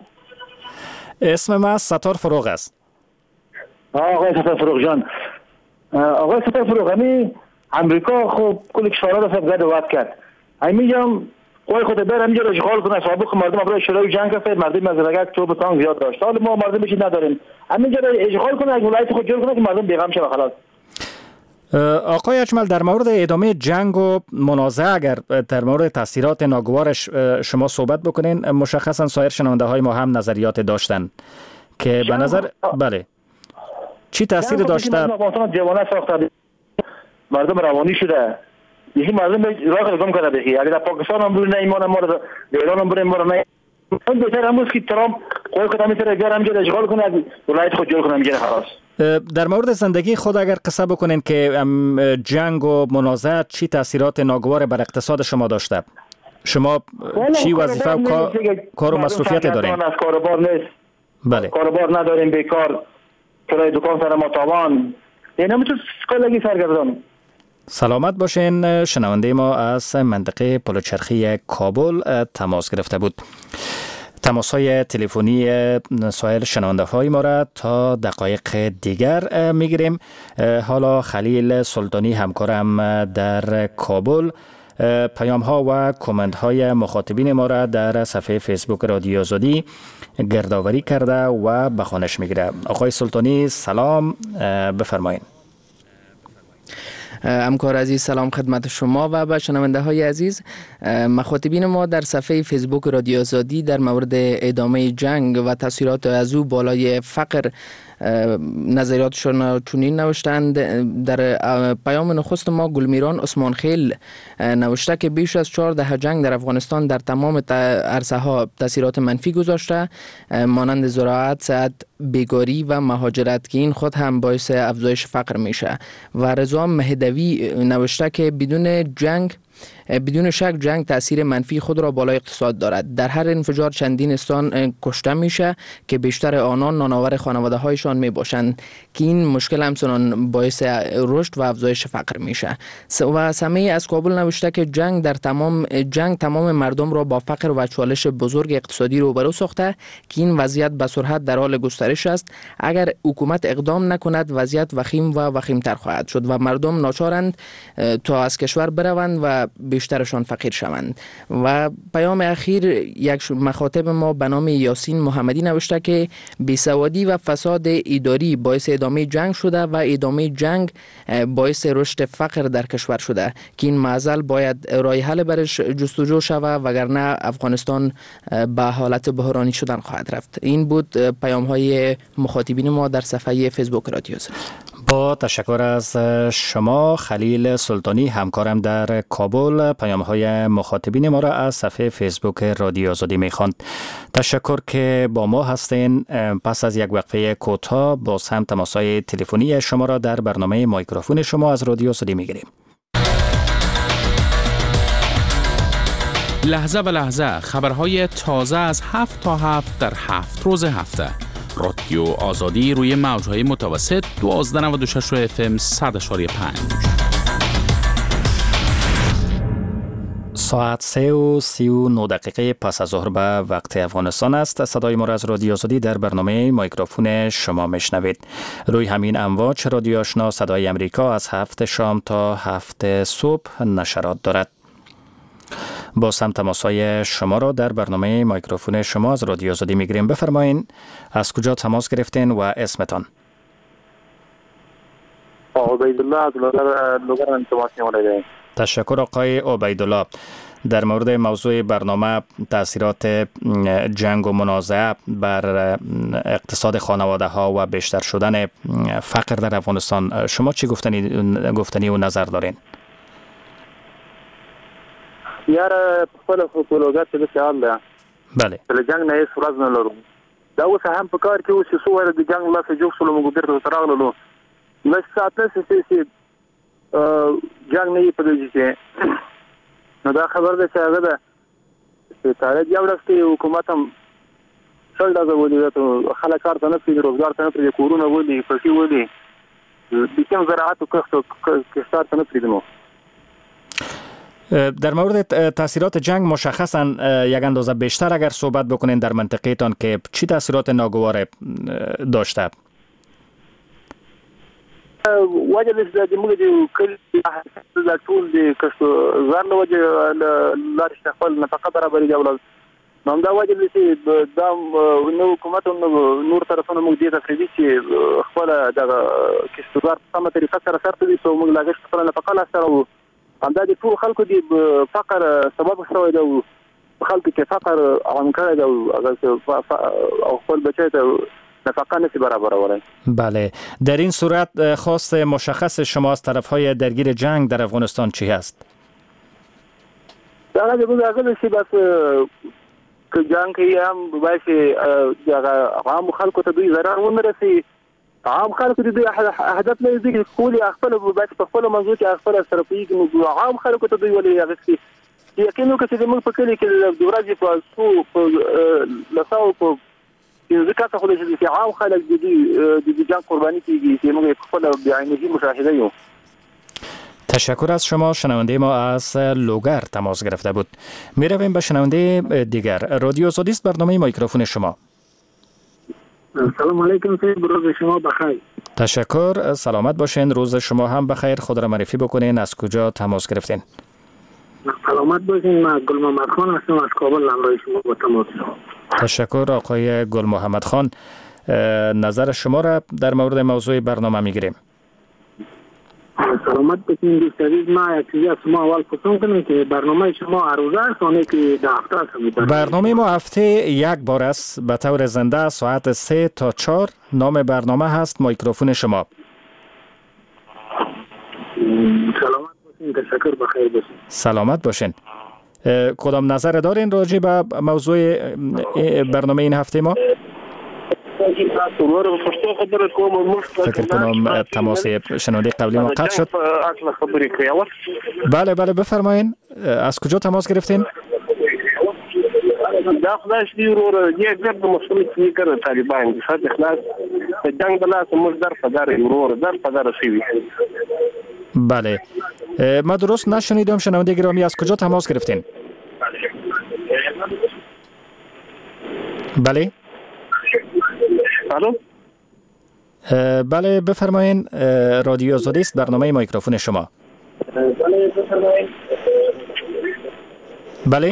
اسم ما ستار فروغ است. آقای ستار فروغ جان، آقای ستار فروغ، همی امریکا خب کل کشورها را سب زد و وقت کرد. همینجا قوی خود بر همینجا را اشغال کنه، سابق مردم برای شروع جنگ کرد، مردم از رگت توپ تانک زیاد داشت. حالا ما مردم چیز نداریم، همینجا را اشغال کنه، یک ولایت خود جور کنه که مردم بیغم شه خلاص. آقای اجمل، در مورد ادامه جنگ و منازعه اگر در مورد تاثیرات ناگوارش شما صحبت بکنین، مشخصا سایر شنونده های ما هم نظریات داشتن که به نظر بله چی تاثیر داشته؟ جوانه ساخته، مردم روانی شده، یکی مردم راه رقم کرده بخی. اگر در پاکستان هم برو نه ایمان ما رو، در ایران هم برو ایمان رو نه. اون بهتر همون که ترامپ قوی خود همیشه بیار همینجا اشغال کنه، از ولایت خود جور کنه همینجا خلاص. در مورد زندگی خود اگر قصه بکنین که جنگ و منازعه چی تاثیرات ناگوار بر اقتصاد شما داشته؟ شما چی وظیفه و کار و مسئولیت دارین؟ از کاروبار نیست. بله. کاروبار نداریم، بیکار، کرای دکان سر ما تاوان. اینا میتونه کلگی سرگردان. سلامت باشین. شنونده ما از منطقه پلوچرخی کابل تماس گرفته بود. تماس های تلفنی سایر شنونده های ما را تا دقایق دیگر میگیریم. حالا خلیل سلطانی همکارم در کابل پیام ها و کامنت های مخاطبین ما را در صفحه فیسبوک رادیو آزادی گردآوری کرده و به خوانش میگیره. آقای سلطانی سلام، بفرمایید. همکار عزیز سلام خدمت شما و به شنونده های عزیز. مخاطبین ما در صفحه فیسبوک رادیو آزادی در مورد ادامه جنگ و تاثیرات از او بالای فقر نظریاتشون چنین نوشتند. در پیام نخست ما گلمیران عثمان خیل نوشته که بیش از چهار دهه جنگ در افغانستان در تمام عرصه ها تاثیرات منفی گذاشته، مانند زراعت، صحت، بیگاری و مهاجرت که این خود هم باعث افزایش فقر میشه. و رضا مهدوی نوشته که بدون جنگ بدون شک جنگ تاثیر منفی خود را بالای اقتصاد دارد. در هر انفجار چندین انسان کشته میشه که بیشتر آنان نانآور خانواده هایشان می باشند که این مشکل همچنان باعث رشد و افزایش فقر میشه. و سمیع از کابل نوشته که جنگ در تمام جنگ تمام مردم را با فقر و چالش بزرگ اقتصادی روبرو ساخته که این وضعیت به سرعت در حال گسترش است. اگر حکومت اقدام نکند وضعیت وخیم و وخیمتر خواهد شد و مردم ناچارند تا از کشور بروند و بیشترشان فقیر شوند. و پیام اخیر یک مخاطب ما به نام یاسین محمدی نوشته که بیسوادی و فساد اداری باعث ادامه جنگ شده و ادامه جنگ باعث رشد فقر در کشور شده که این معضل باید راه حل برش جستجو شود وگرنه افغانستان به حالت بحرانی شدن خواهد رفت. این بود پیام های مخاطبین ما در صفحه فیسبوک رادیو آزادی. با تشکر از شما خلیل سلطانی همکارم در کابل پیام های مخاطبین ما را از صفحه فیسبوک رادیو آزادی میخواند. تشکر که با ما هستین. پس از یک وقفه کوتاه باز هم تماس‌های تلفنی شما را در برنامه میکروفون شما از رادیو آزادی میگیریم. لحظه به لحظه خبرهای تازه از هفت تا هفت در هفت روز هفته. رادیو آزادی روی موجهای متوسط دوازده نود و شش اف ام صد و پنج. ساعت سه و سی و نه دقیقه پس از ظهر به وقت افغانستان است. صدای ما را از رادیو آزادی در برنامه میکروفون شما میشنوید. روی همین امواج رادیو آشنا صدای امریکا از هفت شام تا هفت صبح نشرات دارد. با سم تماسای شما را در برنامه میکروفون شما از رادیو آزادی میگیریم. بفرمایین از کجا تماس گرفتین و اسمتان؟ عبیدالله از لوگر تماس میگیرم. تشکر آقای عبیدالله. در مورد موضوع برنامه تاثیرات جنگ و منازعه بر اقتصاد خانواده ها و بیشتر شدن فقر در افغانستان، شما چی گفتنی گفتنی و نظر دارین؟ یار خپل خپلوګات څه حال ده؟ بله. د جنگ نه هیڅ ورځ نه لرو. دا اوس هم په کار کې اوس څو ور د جنگ لا څه جوړ سلو موږ درته تراغلو. نو ساعت څه څه جنگ نه په دې کې نو دا خبر ده چې هغه ده چې تاریخ یو ورځ حکومت هم څل دا غوډي ته خلک کار ته نه پیږي، روزګار ته نه پیږي، کورونه ولي پټي ولي د کوم زراعت او کښت ته نه پیږي. در مورد تاثیرات جنگ مشخصا یک اندازه بیشتر اگر صحبت بکنین در منطقه تان که چی تاثیرات ناگوار داشته؟ وجه دې د موږ د کلی د ټول د کښتو ځان له وجه لارې خپل نفقه برابرې دی ولل نو دا وجه دې چې دا نو حکومت نو نور طرفونه موږ دې تفریدي چې خپل د کښتوګر په سمه طریقه سره سره دي چې موږ لاګش خپل نفقه لا سره و همدا د ټول خلکو دی فقر سبب شوی دی خلکو کې فقر عام کړی دی او خپل بچی ته نفقه نسی برابر آورد. بله. در این صورت خواست مشخص شما از طرفهای درگیر جنگ در افغانستان چی هست؟ در اگه بود اگه بسی بس که جنگ که هم بایشی عام خلقو تا دوی ضرر ونرسی عام خلقو تا دوی هدف نیزی که کولی اخفل بایشی پخفل منظور که اخفل سرپایی که عام خلقو تا دوی ولی اغسکی یقینو که چیزی منگ پکلی که دورازی پا سو لساو پا ذکر څه خو چې عام خلک د دې د جنگ قرباني کیږي چې موږ خپل بعینه مشاهده یو. تشکر از شما. شنونده ما از لوگر تماس گرفته بود. می رویم به شنونده دیگر. رادیو آزادی است، برنامه میکروفون شما. سلام علیکم صاحب، روز شما بخیر. تشکر، سلامت باشین. روز شما هم بخیر. خود را معرفی بکنین، از کجا تماس گرفتین؟ سلامت باشین. من گل محمد خان هستم از کابل، همراه شما با تماس. تشکر آقای گل محمد خان. نظر شما را در مورد موضوع برنامه میگیریم. سلامت باشین دوست عزیز. ما یک چیزی از شما اول پرسش کنم که برنامه شما هر روزه است یا که ده هفته است؟ برنامه ما هفته یک بار است به طور زنده ساعت سه تا چهار. نام برنامه هست میکروفون شما. سلامت باشین. تشکر، بخیر باشین. سلامت باشین. کدام نظر دارین راجع به موضوع برنامه این هفته ما؟ فکر کنم تماس شنونده قبلی ما قطع شد. بله بله بفرمایین. از کجا تماس گرفتین؟ دا خداش دی ورور یک ځل د مسلمان فکر طالبان د خاطر اخلاص جنگ بلا سمور در پدر ورور در پدر شوی. بله. ما درست نشنیدم شنونده گرامی، از کجا تماس گرفتین؟ بله. الو. بله بفرمایین. رادیو آزادی است، برنامه میکروفون شما. بله بفرمایین. بله.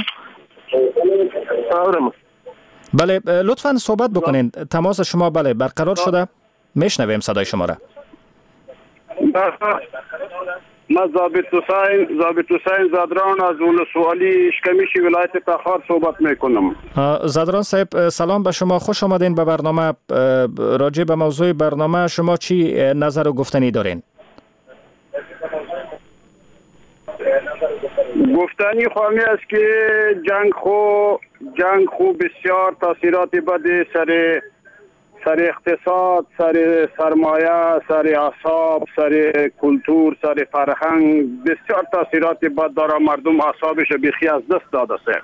بله لطفاً صحبت بکنین. تماس شما بله برقرار شده. میشنویم صدای شما را. ما ضابط حسین ضابط حسین زادران از ولسوالی اشکمیشی ولایت تخار صحبت میکنم. زادران صاحب سلام به شما، خوش آمدین به برنامه. راجع به موضوع برنامه شما چی نظر و گفتنی دارین؟ گفتنی خواهی است که جنگ خو جنگ خو بسیار تاثیرات بد سر سر اقتصاد، سر سرمایه، سر اعصاب، سر کلتور، سر فرهنگ بسیار تاثیرات بد داره. مردم اعصابش بیخی از دست داده است.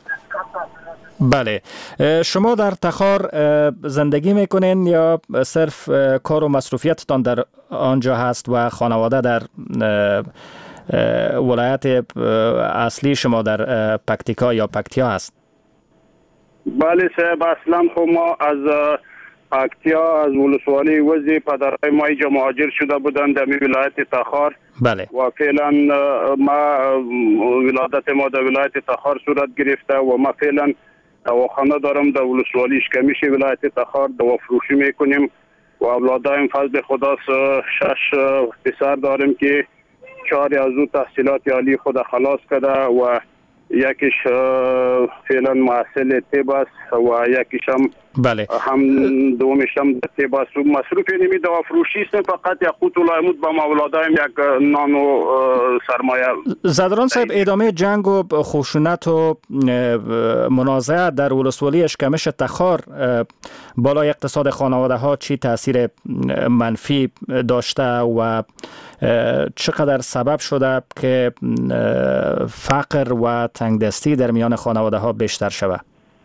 بله. شما در تخار زندگی میکنین یا صرف کار و مصروفیتتان در آنجا هست و خانواده در ولایت اصلی شما در پکتیکا یا پکتیا است. بله صاحب، اصلا خب ما از پکتیا از ولسوالی وزی پدرای ما اینجا مهاجر شده بودند در ولایت تخار. بله. و فعلا ما ولادت ما در ولایت تخار صورت گرفته و ما فعلا دواخانه دارم در ولسوالی اشکمیش ولایت تخار، دوا فروشی میکنیم و اولادایم فضل خدا شش پسر داریم که چهار از او تحصیلات عالی خود خلاص کرده و یکیش فعلا محصل طب است و یکیش هم بله هم دومش هم طب است. مصروف نمی دوا فروشی است، فقط یک قوت العمود با اولادایم یک نان و سرمایه. زدران صاحب، ادامه جنگ و خشونت و منازعه در ولسوالی اشکمش تخار بالای اقتصاد خانواده ها چی تاثیر منفی داشته و چقدر سبب شده که فقر و تنگدستی در میان خانواده ها بیشتر شود؟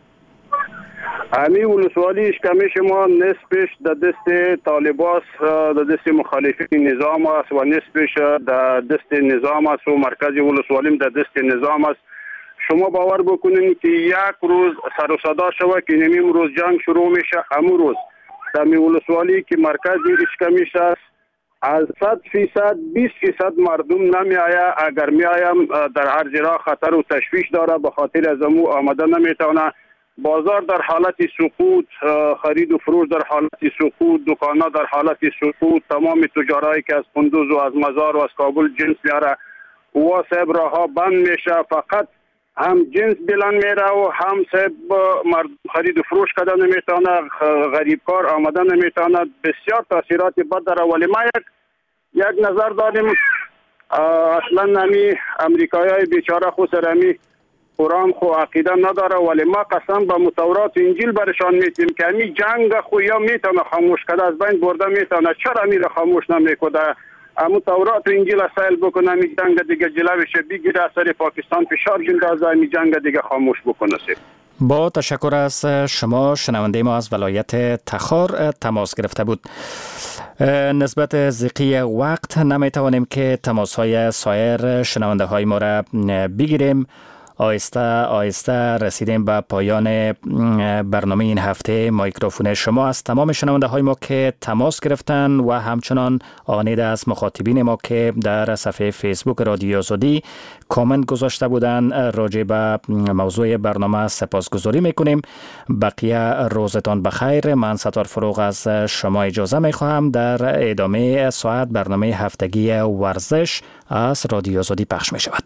امی ولسوالی اشکمش ما نسبش در دست طالباس، در دست مخالفین نظام است و نسبش در دست نظام است و مرکز ولسوالیم در دست نظام است. شما باور بکنین که یک روز سر و صدا شود که نمیم روز جنگ شروع میشه، امو روز در می ولسوالی که مرکز اشکمش است از صد فیصد بیست فیصد مردم نمی آیا. اگر می آیم در هر جرا خطر و تشویش داره، به خاطر از امو آمده نمیتونه. بازار در حالت سقوط، خرید و فروش در حالت سقوط، دکان‌ها در حالت سقوط، تمام تجارایی که از قندوز و از مزار و از کابل جنس میاره و صاحب راه‌ها بند میشه، فقط هم جنس بلند میره و هم صاحب مردم خرید و فروش کردن نمیتونه، غریبکار آمدن نمیتونه. بسیار تاثیرات بد داره. ولی ما یک یک نظر داریم، اصلا نمی امریکایی بیچاره خود سرمی قرآن خو عقیده نداره، ولی ما قسم به متورات انجیل برشان میتیم که امی جنگ خو یا میتونه خاموش کنه، از بین برده میتونه، چرا میره خاموش نمیکنه؟ اما تورات و انجیل سایل بکنه، امی جنگ دیگه جلوش بگیره، سر پاکستان فشار اندازه، امی جنگ دیگه خاموش بکنه. با تشکر از شما. شنونده ما از ولایت تخار تماس گرفته بود. نسبت ضیقی وقت نمیتوانیم که تماس های سایر شنونده های ما را بگیریم. آهسته آهسته رسیدیم به پایان برنامه این هفته. مایکروفون شما از تمام شنونده های ما که تماس گرفتن و همچنان آنیده از مخاطبین ما که در صفحه فیسبوک رادیو آزادی کامنت گذاشته بودن راجع به موضوع برنامه سپاسگزاری میکنیم. بقیه روزتان بخیر. من ستار فروغ از شما اجازه میخواهم. در ادامه ساعت برنامه هفتگی ورزش از رادیو آزادی پخش میشود.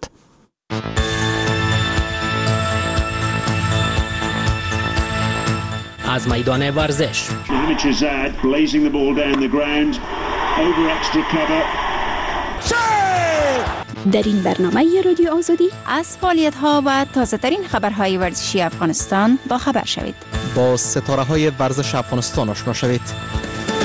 از میدان ورزش در این برنامه رادیو آزادی از فعالیت‌ها و تازه‌ترین خبرهای ورزشی افغانستان با خبر شوید. با ستاره‌های ورزش افغانستان آشنا شوید.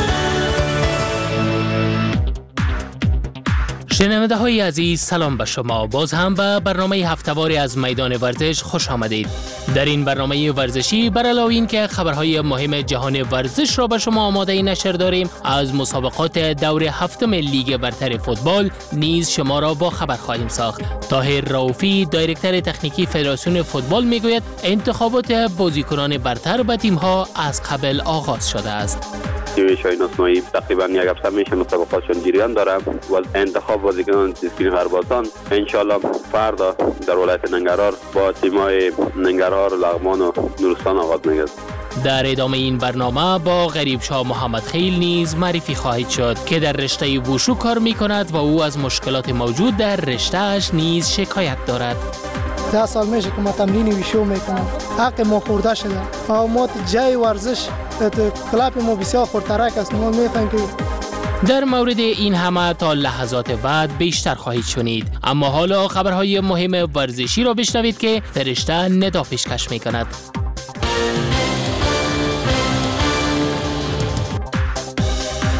شنونده های عزیز، سلام به شما. باز هم به برنامه هفته‌واری از میدان ورزش خوش آمدید. در این برنامه ورزشی بر علاوه این که خبرهای مهم جهان ورزش را به شما آماده نشر داریم، از مسابقات دور هفتم لیگ برتر فوتبال نیز شما را با خبر خواهیم ساخت. طاهر رؤوفی، دایرکتور تکنیکی فدراسیون فوتبال میگوید انتخابات بازیکنان برتر به تیم‌ها از قبل آغاز شده است. تیم‌های ناسنایی تقریبا یک هفته میشه مسابقاتشون جریان داره و انتخاب بازیکنان تیم‌های هربازان انشالله فردا در ولایت ننگرهار با تیم‌های ننگرهار، لغمان و نورستان آغاز میشه. در ادامه این برنامه با غریبشاه محمد خیل نیز معرفی خواهید شد که در رشته ووشو کار میکند و او از مشکلات موجود در رشته‌اش نیز شکایت دارد. ده سال میشه که ما تمرین ویشو میکنم، حق ما خورده شده و ما جای ورزش کلاب ما بسیار خورترک است. ما میفهمیم که در مورد این همه تا لحظات بعد بیشتر خواهید شنید. اما حالا خبرهای مهم ورزشی را بشنوید که فرشته ندا پیشکش میکند.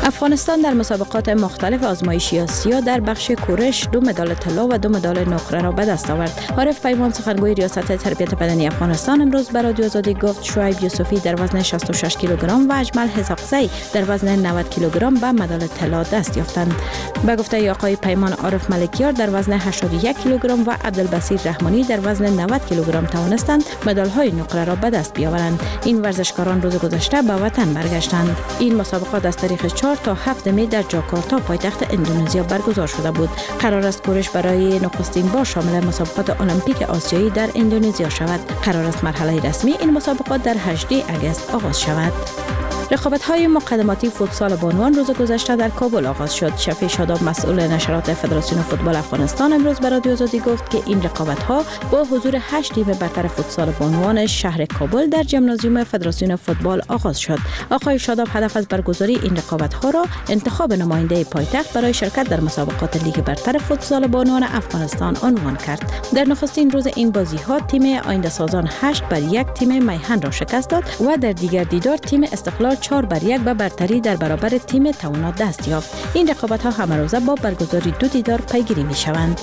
افغانستان در مسابقات مختلف آزمایشی آسیا در بخش کورش دو مدال طلا و دو مدال نقره را به دست آورد. عارف پیمان سخنگوی ریاست تربیت بدنی افغانستان امروز به رادیو آزادی گفت شعیب یوسفی در وزن شصت و شش کیلوگرم و اجمل حساقزی در وزن نود کیلوگرم به مدال طلا دست یافتند. به گفته آقای پیمان، عارف ملکیار در وزن هشتاد و یک کیلوگرم و عبدالبصیر رحمانی در وزن نود کیلوگرم توانستند مدال های نقره را به دست بیاورند. این ورزشکاران روز گذشته به وطن برگشتند. این مسابقات از تاریخ چهار تا هفت می در جاکارتا پایتخت اندونزیا برگزار شده بود. قرار است کورش برای نخستین بار شامل مسابقات المپیک آسیایی در اندونزیا شود. قرار است مرحله رسمی این مسابقات در هجدهم اگست آغاز شود. رقابت‌های مقدماتی فوتسال بانوان روز گذشته در کابل آغاز شد. شفیع شاداب مسئول نشرات فدراسیون فوتبال افغانستان امروز به رادیو آزادی گفت که این رقابت‌ها با حضور هشت تیم برتر فوتسال بانوان شهر کابل در ژیمنازیوم فدراسیون فوتبال آغاز شد. آقای شاداب هدف از برگزاری این رقابت‌ها را انتخاب نماینده پایتخت برای شرکت در مسابقات لیگ برتر فوتسال بانوان افغانستان عنوان کرد. در نخستین روز این بازی‌ها تیم آینده سازان هشت بر یک تیم میهن را شکست داد و در دیگر دیدار تیم استقلال چهار بر یک به برتری در برابر تیم توانا دست یافت. این رقابت‌ها همه روزه با برگزاری دو دیدار پیگیری می‌شوند.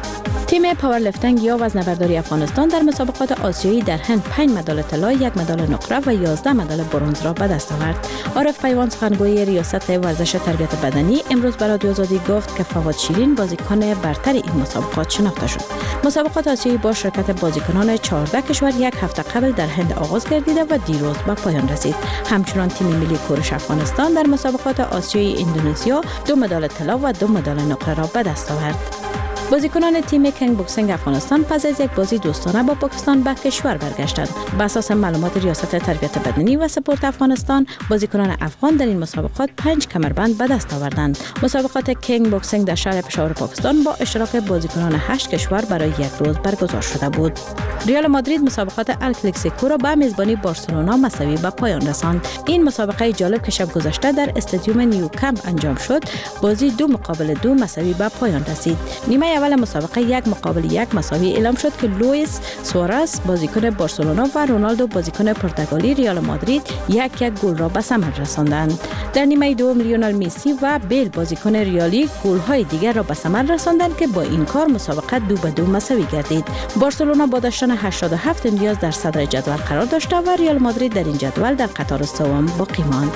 تیم پاورلیفتینگ یا وزنه‌برداری افغانستان در مسابقات آسیایی در هند پنج مدال طلا، یک مدال نقره و یازده مدال برنز را به دست آورد. عارف پیوان سخنگوی ریاست ورزش تربیت بدنی امروز به رادیو آزادی گفت که فواد شیرین بازیکن برتر این مسابقات شناخته شد. مسابقات آسیایی با شرکت بازیکنان چهارده کشور یک هفته قبل در هند آغاز گردیده و دیروز به پایان رسید. همچنین تیم ملی کورش افغانستان در مسابقات آسیایی اندونزیا دو مدال طلا و دو مدال نقره را به دست آورد. بازیکنان تیم کینگ بوکسینگ افغانستان پس از یک بازی دوستانه با پاکستان به کشور برگشتند. بر اساس معلومات ریاست تربیت بدنی و سپورت افغانستان، بازیکنان افغان در این مسابقات پنج کمربند به دست آوردند. مسابقات کینگ بوکسینگ در شهر پشاور پاکستان با اشتراک بازیکنان هشت کشور برای یک روز برگزار شده بود. ریال مادرید مسابقات ال کلاسیکو را به میزبانی بارسلونا مساوی به پایان رساند. این مسابقه جالب که شب گذشته در استادیوم نیو کمپ انجام شد، بازی دو مقابل دو مساوی به پایان رسید. نیمه اول مسابقه یک مقابل یک مساوی اعلام شد که لوئیس سوارز بازیکن بارسلونا و رونالدو بازیکن پرتغالی ریال مادرید یک یک گل را به ثمر رساندند. در نیمه دوم لیونل مسی و بیل بازیکن ریالی گل‌های دیگر را به ثمر رساندند که با این کار مسابقه دو به دو مساوی گردید. بارسلونا با داشتن هشتاد و هفت امتیاز در صدر جدول قرار داشته و ریال مادرید در این جدول در قطار سوم باقی ماند.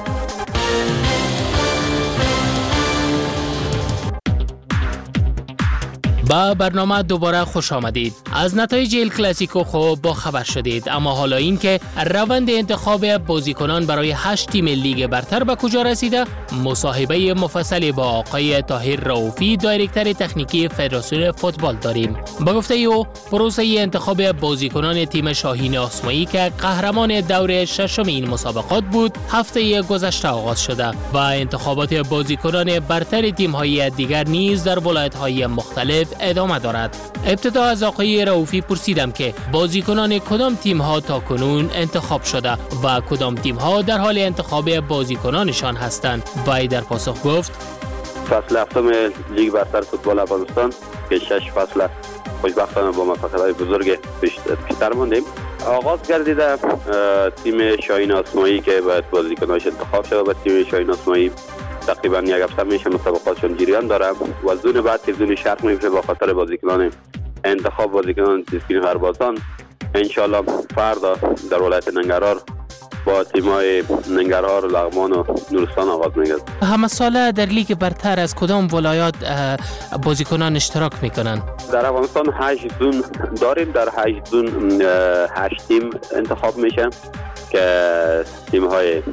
با برنامه دوباره خوش آمدید. از نتایج ال کلاسیکو خوب با خبر شدید، اما حالا این که روند انتخاب بازیکنان برای هشت تیم لیگ برتر به کجا رسیده، مصاحبه مفصلی با آقای طاهر رؤوفی دایرکتور تکنیکی فدراسیون فوتبال داریم. با گفته او پروسه انتخاب بازیکنان تیم شاهین آسمایی که قهرمان دور ششم این مسابقات بود هفته گذشته آغاز شده و انتخابات بازیکنان برتر تیم‌های دیگر نیز در ولایت‌های مختلف ادامه دارد. ابتدا از آقای رؤوفی پرسیدم که بازیکنان کدام تیم‌ها تا کنون انتخاب شده و کدام تیم‌ها در حال انتخاب بازیکنانشان هستند و در پاسخ گفت فصل هفتم لیگ برتر فوتبال افغانستان که شش فصل خوشبختانه با موفقیت‌های بزرگ پیشتر ماندیم آغاز گردیده. تیم شاهین آسمایی که باید بازیکناش انتخاب شده و تیم شاهین آسمایی تقریبا یک هفته میشه مسابقاتشون جریان داره و زون بعد که زون شرق میشه با خاطر بازیکنان انتخاب بازیکنان تسکین هربازان انشالله فردا در ولایت ننگرهار با تیمای ننگرهار، لغمان و نورستان آغاز میگرد. همه ساله در لیگ برتر از کدام ولایات بازیکنان اشتراک میکنن؟ در افغانستان هشت زون داریم. در هشت زون هشت تیم انتخاب میشه که تیم های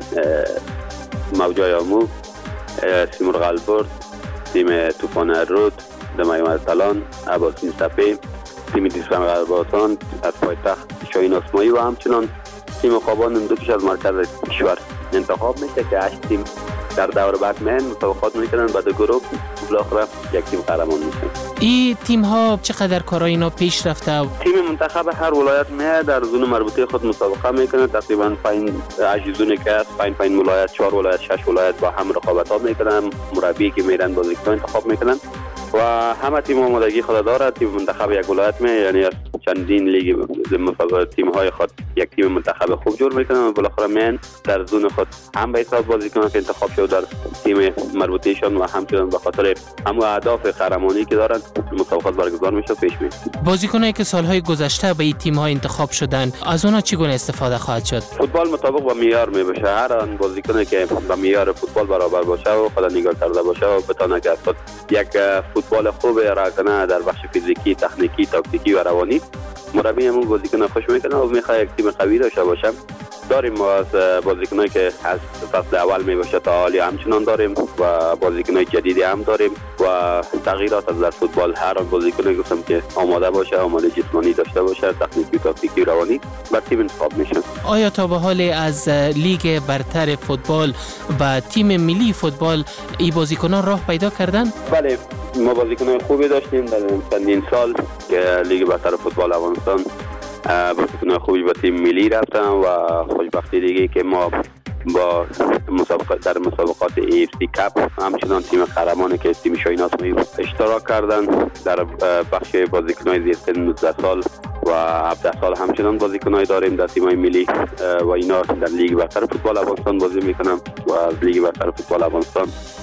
موجای آمو، سیمرغ البرز، تیم توفان رود، دمای تلان، عباسین سپی، تیم دیسپن غرباتان از پایتخت شاهین آسمایی و همچنان تیم خوابان اندوکش از مرکز کشور انتخاب میشه که هشت تیم در دور بعد من مسابقات میکنن بعد گروه بالاخره یک تیم قهرمان میشه. این تیم ها چقدر کارای اینا پیش رفته؟ تیم منتخب هر ولایت میاد در زون مربوطه خود مسابقه میکنه. تقریبا پنج هشت زونی که است، پنج پنج ولایت، چهار ولایت، شش ولایت با هم رقابت ها میکنن. مربی که میرن بازیکن انتخاب میکنن و همه تیم آمادگی خود داره. تیم منتخب یک ولایت می یعنی از چندین لیگ مسابقات تیم های خود یک تیم منتخب خوب جور میکنن و بالاخره میان در زون خود هم به حساب بازی کنن که انتخاب شد در تیم مربوطهشان و همچنین به خاطر همون اهداف قهرمانی که دارن مسابقات برگزار میشه پیش میره. بازیکنایی که سالهای گذشته به این تیم‌ها انتخاب شدن از اونها چگونه استفاده خواهد شد؟ فوتبال مطابق با معیار میباشه. هر آن بازیکنی که با معیار فوتبال برابر باشه و خود نگاه کرده باشه و بتونه که خود یک فوتبال خوب ارائه کنه در بخش فیزیکی، تکنیکی، تاکتیکی و روانی، مربی همون بازیکن خوش میکنه و میخواد یک تیم قوی داشته باشه. داریم ما از بازیکنایی که از فصل اول میباشه تا حالی همچنان داریم و بازیکنای جدیدی هم داریم و تغییرات از در فوتبال. هر بازیکنی گفتم که آماده باشه، آماده جسمانی داشته باشه، تکنیکی، تاکتیکی، روانی بر تیم انتخاب میشه. آیا تا به حال از لیگ برتر فوتبال و تیم ملی فوتبال ای بازیکنان راه پیدا کردن؟ بله، ما بازیکنای خوبی داشتیم در چندین سال که لیگ برتر فوتبال افغانستان بازیکنان خوبی به تیم ملی رفتن و خوشبختی دیگه که ما با مسابقات در مسابقات ای اف سی کپ همچنان تیم قهرمانی که تیم شاهیناز می اشتراک کردن. در بخش بازیکنان زیر سن نوزده سال و هفده سال همچنان بازیکنای داریم در تیم‌های ملی و اینا در لیگ برتر فوتبال افغانستان بازی میکنن و از لیگ برتر فوتبال افغانستان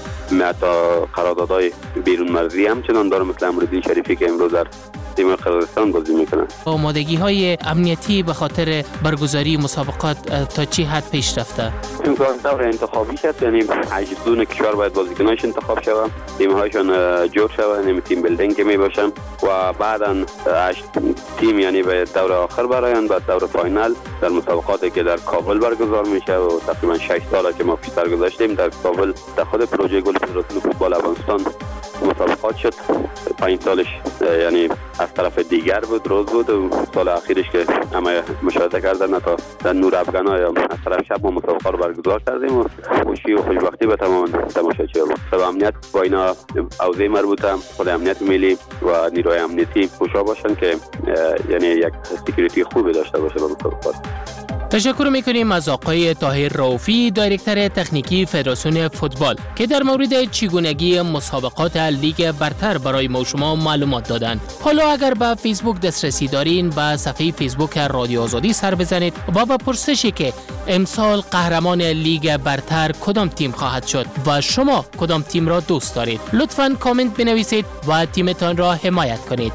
تا قراردادهای بیرون مرزی همچنان دارم، مثل امروزی شریفی که امروز در تیم قزاقستان بازی میکنن. آمادگی های امنیتی به خاطر برگزاری مسابقات تا چی حد پیش رفته؟ امکان دور انتخابی شد، یعنی اجزون کشور باید بازیکناش انتخاب شوند، تیم هایشون جور شوند، یعنی تیم بیلدینگ که می باشن و بعدا هشت تیم یعنی به دور آخر برایند، بعد دور فاینال در مسابقاتی که در کابل برگزار میشه و تقریبا شش ساله که ما پیشتر گذاشتیم در کابل در خود پروژه گل فدراسیون فوتبال افغانستان مسابقات شد. پنج سالش یعنی از طرف دیگر بود، روز بود و سال اخیرش که همه مشاهده کردن تا در نور افغانا یا از طرف شب ما مسابقه رو برگزار کردیم و خوشی و خوشبختی به تمام تماشاچی بود. سبب امنیت با اینا حوزه مربوطه خود امنیت ملی و نیروی امنیتی خوشا باشن که یعنی یک سکیوریتی خوبی داشته باشه به مسابقات. تشکر میکنیم از آقای طاهر رؤوفی، دایرکتور تکنیکی فدراسیون فوتبال که در مورد چگونگی مسابقات لیگ برتر برای ما شما معلومات دادند. حالا اگر به فیسبوک دسترسی دارین به صفحه فیسبوک رادیو آزادی سر بزنید و به پرسشی که امسال قهرمان لیگ برتر کدام تیم خواهد شد و شما کدام تیم را دوست دارید، لطفاً کامنت بنویسید و تیمتان را حمایت کنید.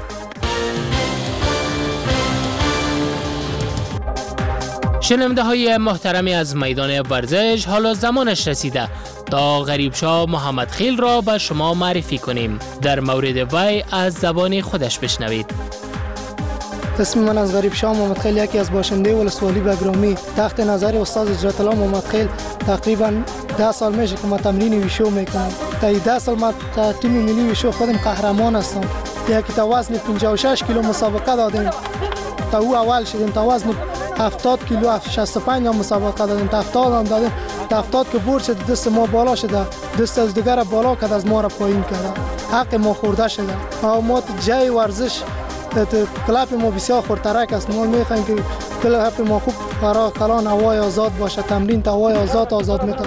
شنونده های محترمی از میدان ورزش، حالا زمانش رسیده تا غریب شاه محمد خیل را به شما معرفی کنیم. در مورد وی از زبان خودش بشنوید. اسم من از غریب شاه محمد خیل، یکی از باشنده ولسوالی بگرامی. تحت نظر استاد اجرت الله محمد خیل تقریبا ده سال میشه که ما تمرین ویشو میکنم. تا ده سال ما تا تیم ملی ویشو خودم قهرمان هستم. یکی تا وزن پنجاه و شش کیلو مسابقه دادیم، تا او اول شدیم. تا وزن هفتاد کیلو شصت و پنج هم مسابقه دادیم، تا هفتاد هم دادیم. تا هفتاد که برد شد دست ما بالا شده، دست از دیگر بالا کرد، از ما را پایین کرد، حق ما خورده شده. ما جای ورزش کلاب ما بسیار خورترک است. ما میخوایم که کلاب ما خوب برای کلان هوای آزاد باشه، تمرین تا هوای آزاد آزاد میتونه.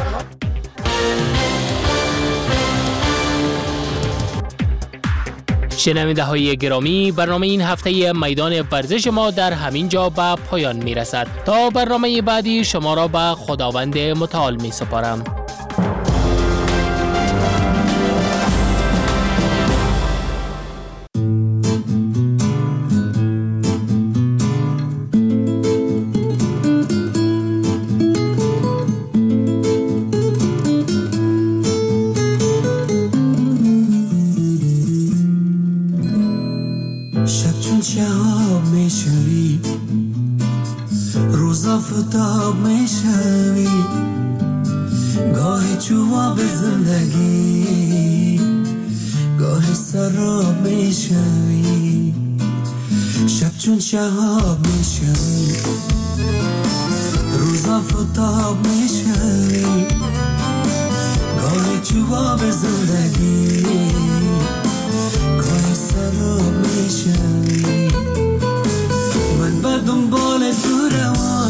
شنونده های گرامی، برنامه این هفته میدان ورزش ما در همین جا به پایان می رسد. تا برنامه بعدی شما را به خداوند متعال می سپارم. آفتاب میشوی، گاهی جواب زندگی، گاهی سراب میشوی، شب چون شهاب میشوی، روز آفتاب میشوی، گاهی جواب زندگی، گاهی سراب میشوی. من بر دنبال تو روان،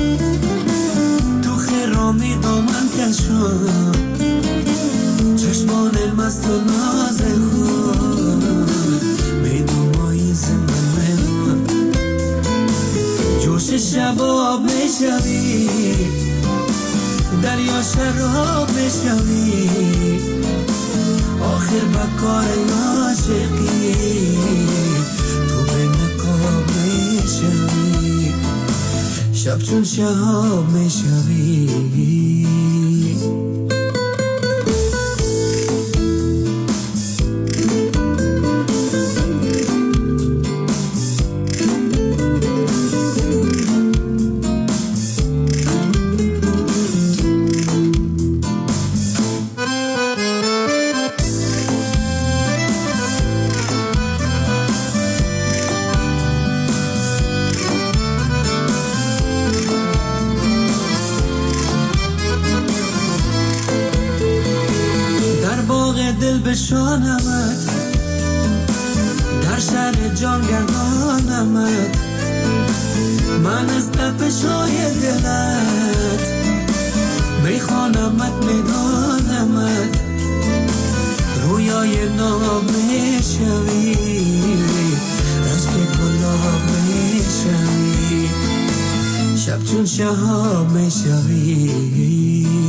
تو خرامی دامن کشم، چشمان مست و ناز خود میدومایی زمان من، جوشش شباب میشوی دریا شراب میشوی آخر بکار عاشقی تو به نقاب میشوی شب چون شهاب میشوی دل بشانمت در شهر جان گردانمت من از تپشای دلت میخوانمت میدانمت رویای ناب میشوی رشک گلاب میشوی شب چون شهاب میشوی